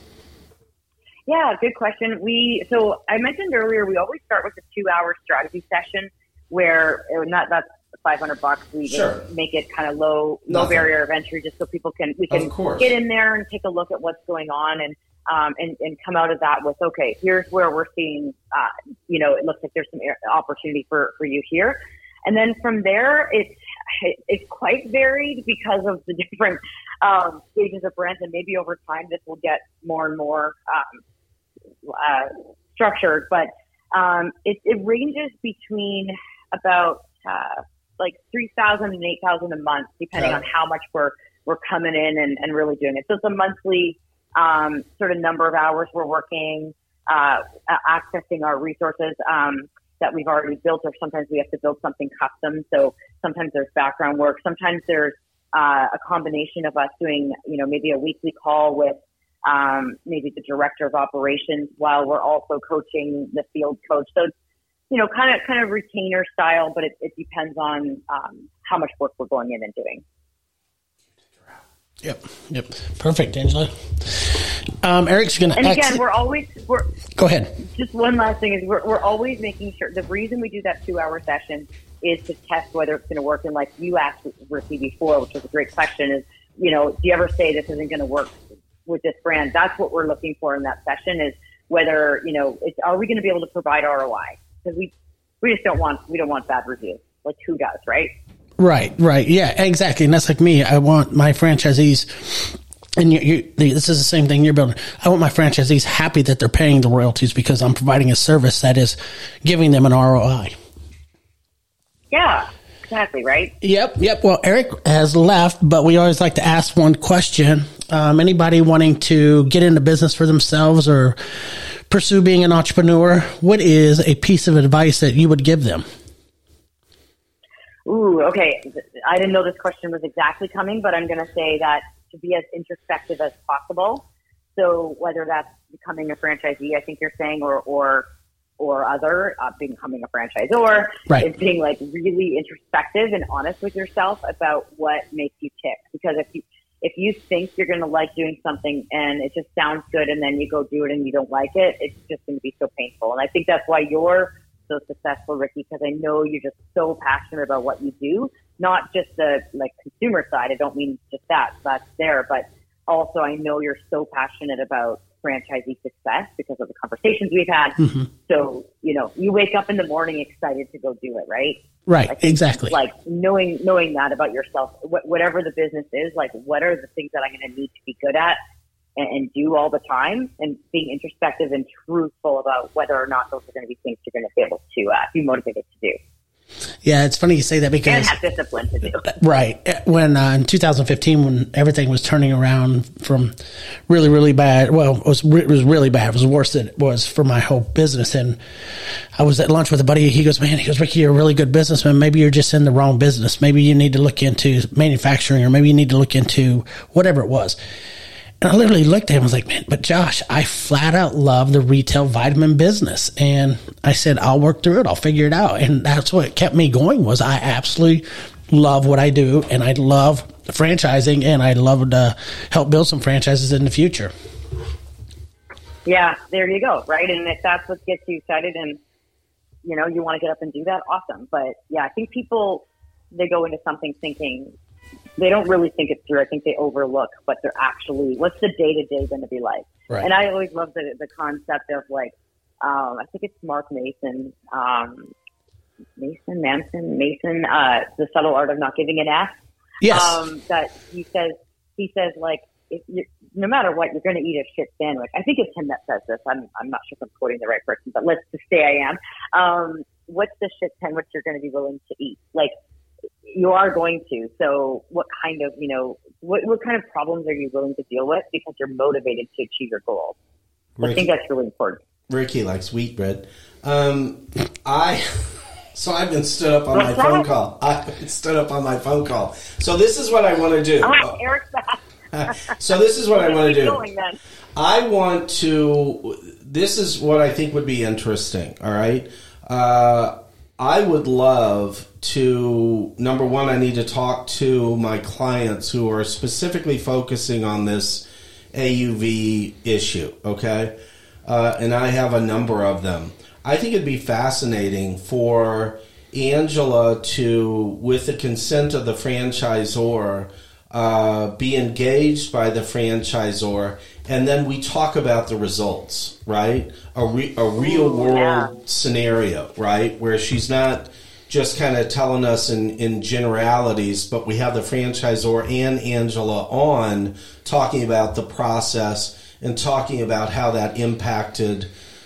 Yeah, good question. We so I mentioned earlier we always start with a two-hour strategy session where and that that's five hundred bucks. We Sure. just make it kind of low low Nothing. barrier of entry, just so people can we Of can course. get in there and take a look at what's going on and um and, and come out of that with, okay, here's where we're seeing uh you know it looks like there's some opportunity for for you here, and then from there it's it's quite varied because of the different um, stages of brands, and maybe over time this will get more and more um, uh, structured. But Um, it, it ranges between about uh, like three thousand and eight thousand a month, depending okay. on how much we're we're coming in and, and really doing it. So it's a monthly um, sort of number of hours we're working, uh, accessing our resources um, that we've already built, or sometimes we have to build something custom. So sometimes there's background work. Sometimes there's uh, a combination of us doing, you know, maybe a weekly call with um, maybe the director of operations while we're also coaching the field coach. So, you know, kind of kind of retainer style, but it, it depends on um, how much work we're going in and doing. Yep. Yep. Perfect, Angela. Um, Eric's going to. And again, exit. we're always we're. Go ahead. Just one last thing is we're we're always making sure. The reason we do that two hour session is to test whether it's going to work. And like you asked Ricky before, which was a great question, is, you know, do you ever say this isn't going to work with this brand? That's what we're looking for in that session, is whether, you know, it's, are we going to be able to provide R O I? Because we we just don't want we don't want bad reviews. Like, who does, right? Right, right. Yeah, exactly. And that's like me. I want my franchisees, and you, you, this is the same thing you're building. I want my franchisees happy that they're paying the royalties because I'm providing a service that is giving them an R O I. Yeah, exactly, right? Yep, yep. Well, Eric has left, but we always like to ask one question. Um, anybody wanting to get into business for themselves or pursue being an entrepreneur, what is a piece of advice that you would give them? Ooh, okay. I didn't know this question was exactly coming, but I'm going to say that to be as introspective as possible. So whether that's becoming a franchisee, I think you're saying, or or or other, uh, becoming a franchisor, right. is being like really introspective and honest with yourself about what makes you tick. Because if you if you think you're going to like doing something and it just sounds good, and then you go do it and you don't like it, it's just going to be so painful. And I think that's why you're so successful, Ricky, because I know you're just so passionate about what you do, not just the like consumer side. I don't mean just that, that's there, but also I know you're so passionate about franchisee success because of the conversations we've had. Mm-hmm. So, you know, you wake up in the morning excited to go do it, right? Right, exactly. Like knowing knowing that about yourself, wh- whatever the business is, like what are the things that I'm going to need to be good at and, and do all the time, and being introspective and truthful about whether or not those are going to be things you're going to be able to uh, be motivated to do. Yeah, it's funny you say that because... And have discipline to do. Right. When uh, in two thousand fifteen, when everything was turning around from really, really bad, well, it was, it was really bad. It was worse than it was for my whole business. And I was at lunch with a buddy. He goes, man, he goes, Ricky, you're a really good businessman. Maybe you're just in the wrong business. Maybe you need to look into manufacturing, or maybe you need to look into whatever it was. And I literally looked at him and was like, man, but Josh, I flat out love the retail vitamin business. And I said, I'll work through it. I'll figure it out. And that's what kept me going, was I absolutely love what I do. And I love franchising, and I love to help build some franchises in the future. Yeah, there you go. Right. And if that's what gets you excited and, you know, you want to get up and do that, awesome. But yeah, I think people, they go into something thinking, they don't really think it through. I think they overlook what they're actually, what's the day-to-day going to be like. Right. And I always love the the concept of like, um, I think it's Mark Mason, um, Mason, Manson, Mason, uh, The Subtle Art of Not Giving an F. Yes. Um, that he says, he says like, if you, no matter what, you're going to eat a shit sandwich. I think it's him that says this. I'm, I'm not sure if I'm quoting the right person, but let's just say I am. Um, what's the shit sandwich you're going to be willing to eat? Like, you are going to. So what kind of, you know, what, what kind of problems are you willing to deal with because you're motivated to achieve your goals? Ricky, I think that's really important. Ricky likes wheat bread. Um, I, so I've been stood up on What's my that? phone call. I've been stood up on my phone call. So this is what I want to do. Oh, Eric's back. So this is what I want to do. Going, then. I want to, this is what I think would be interesting. All right. Uh, I would love to, number one, I need to talk to my clients who are specifically focusing on this A U V issue, okay? Uh, and I have a number of them. I think it'd be fascinating for Angela to, with the consent of the franchisor, uh, be engaged by the franchisor, and then we talk about the results, right? A, re- a real world yeah. scenario, right? Where she's not just kind of telling us in, in generalities, but we have the franchisor and Angela on talking about the process and talking about how that impacted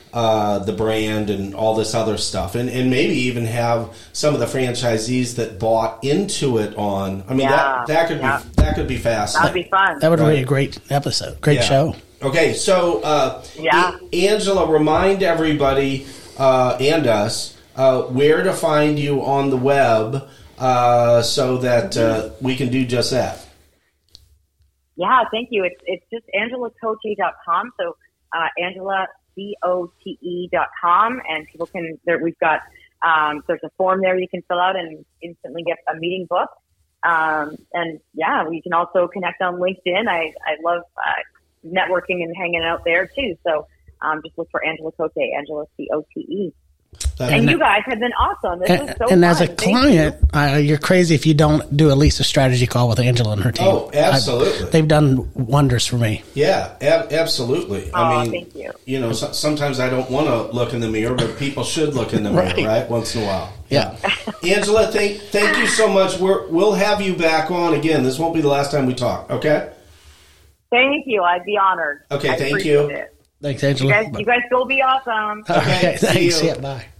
uh, the brand and all this other stuff, and and maybe even have some of the franchisees that bought into it on. I mean, Yeah, that that could yeah. be that could be fascinating. That'd be fun. That would Right. be a great episode, great Yeah. show. Okay, so uh, Yeah. A- Angela, remind everybody uh, and us uh, where to find you on the web uh, so that uh, we can do just that. Yeah, thank you. It's it's just angela cote dot com. So uh, Angela C O T E dot com, and people can there. We've got um, there's a form there you can fill out and instantly get a meeting booked. Um, and yeah, we can also connect on LinkedIn. I I love uh, networking and hanging out there too. So um, just look for Angela Cote, Angela C O T E. That- And you guys have been awesome. This And, was so and as fun. a Thank you. client, uh, you're crazy if you don't do at least a strategy call with Angela and her team. Oh, absolutely. I- they've done wonders for me. Yeah, ab- absolutely. I Oh, mean, thank you. You know, so, sometimes I don't want to look in the mirror, but people should look in the mirror, Right. right? Once in a while. Yeah. Angela, thank thank you so much. We're, we'll have you back on again. This won't be the last time we talk. Okay. Thank you. I'd be honored. Okay, I thank appreciate you. It. Thanks, You Angela. guys, you guys go be awesome. Okay, see thanks. you. Yeah, bye.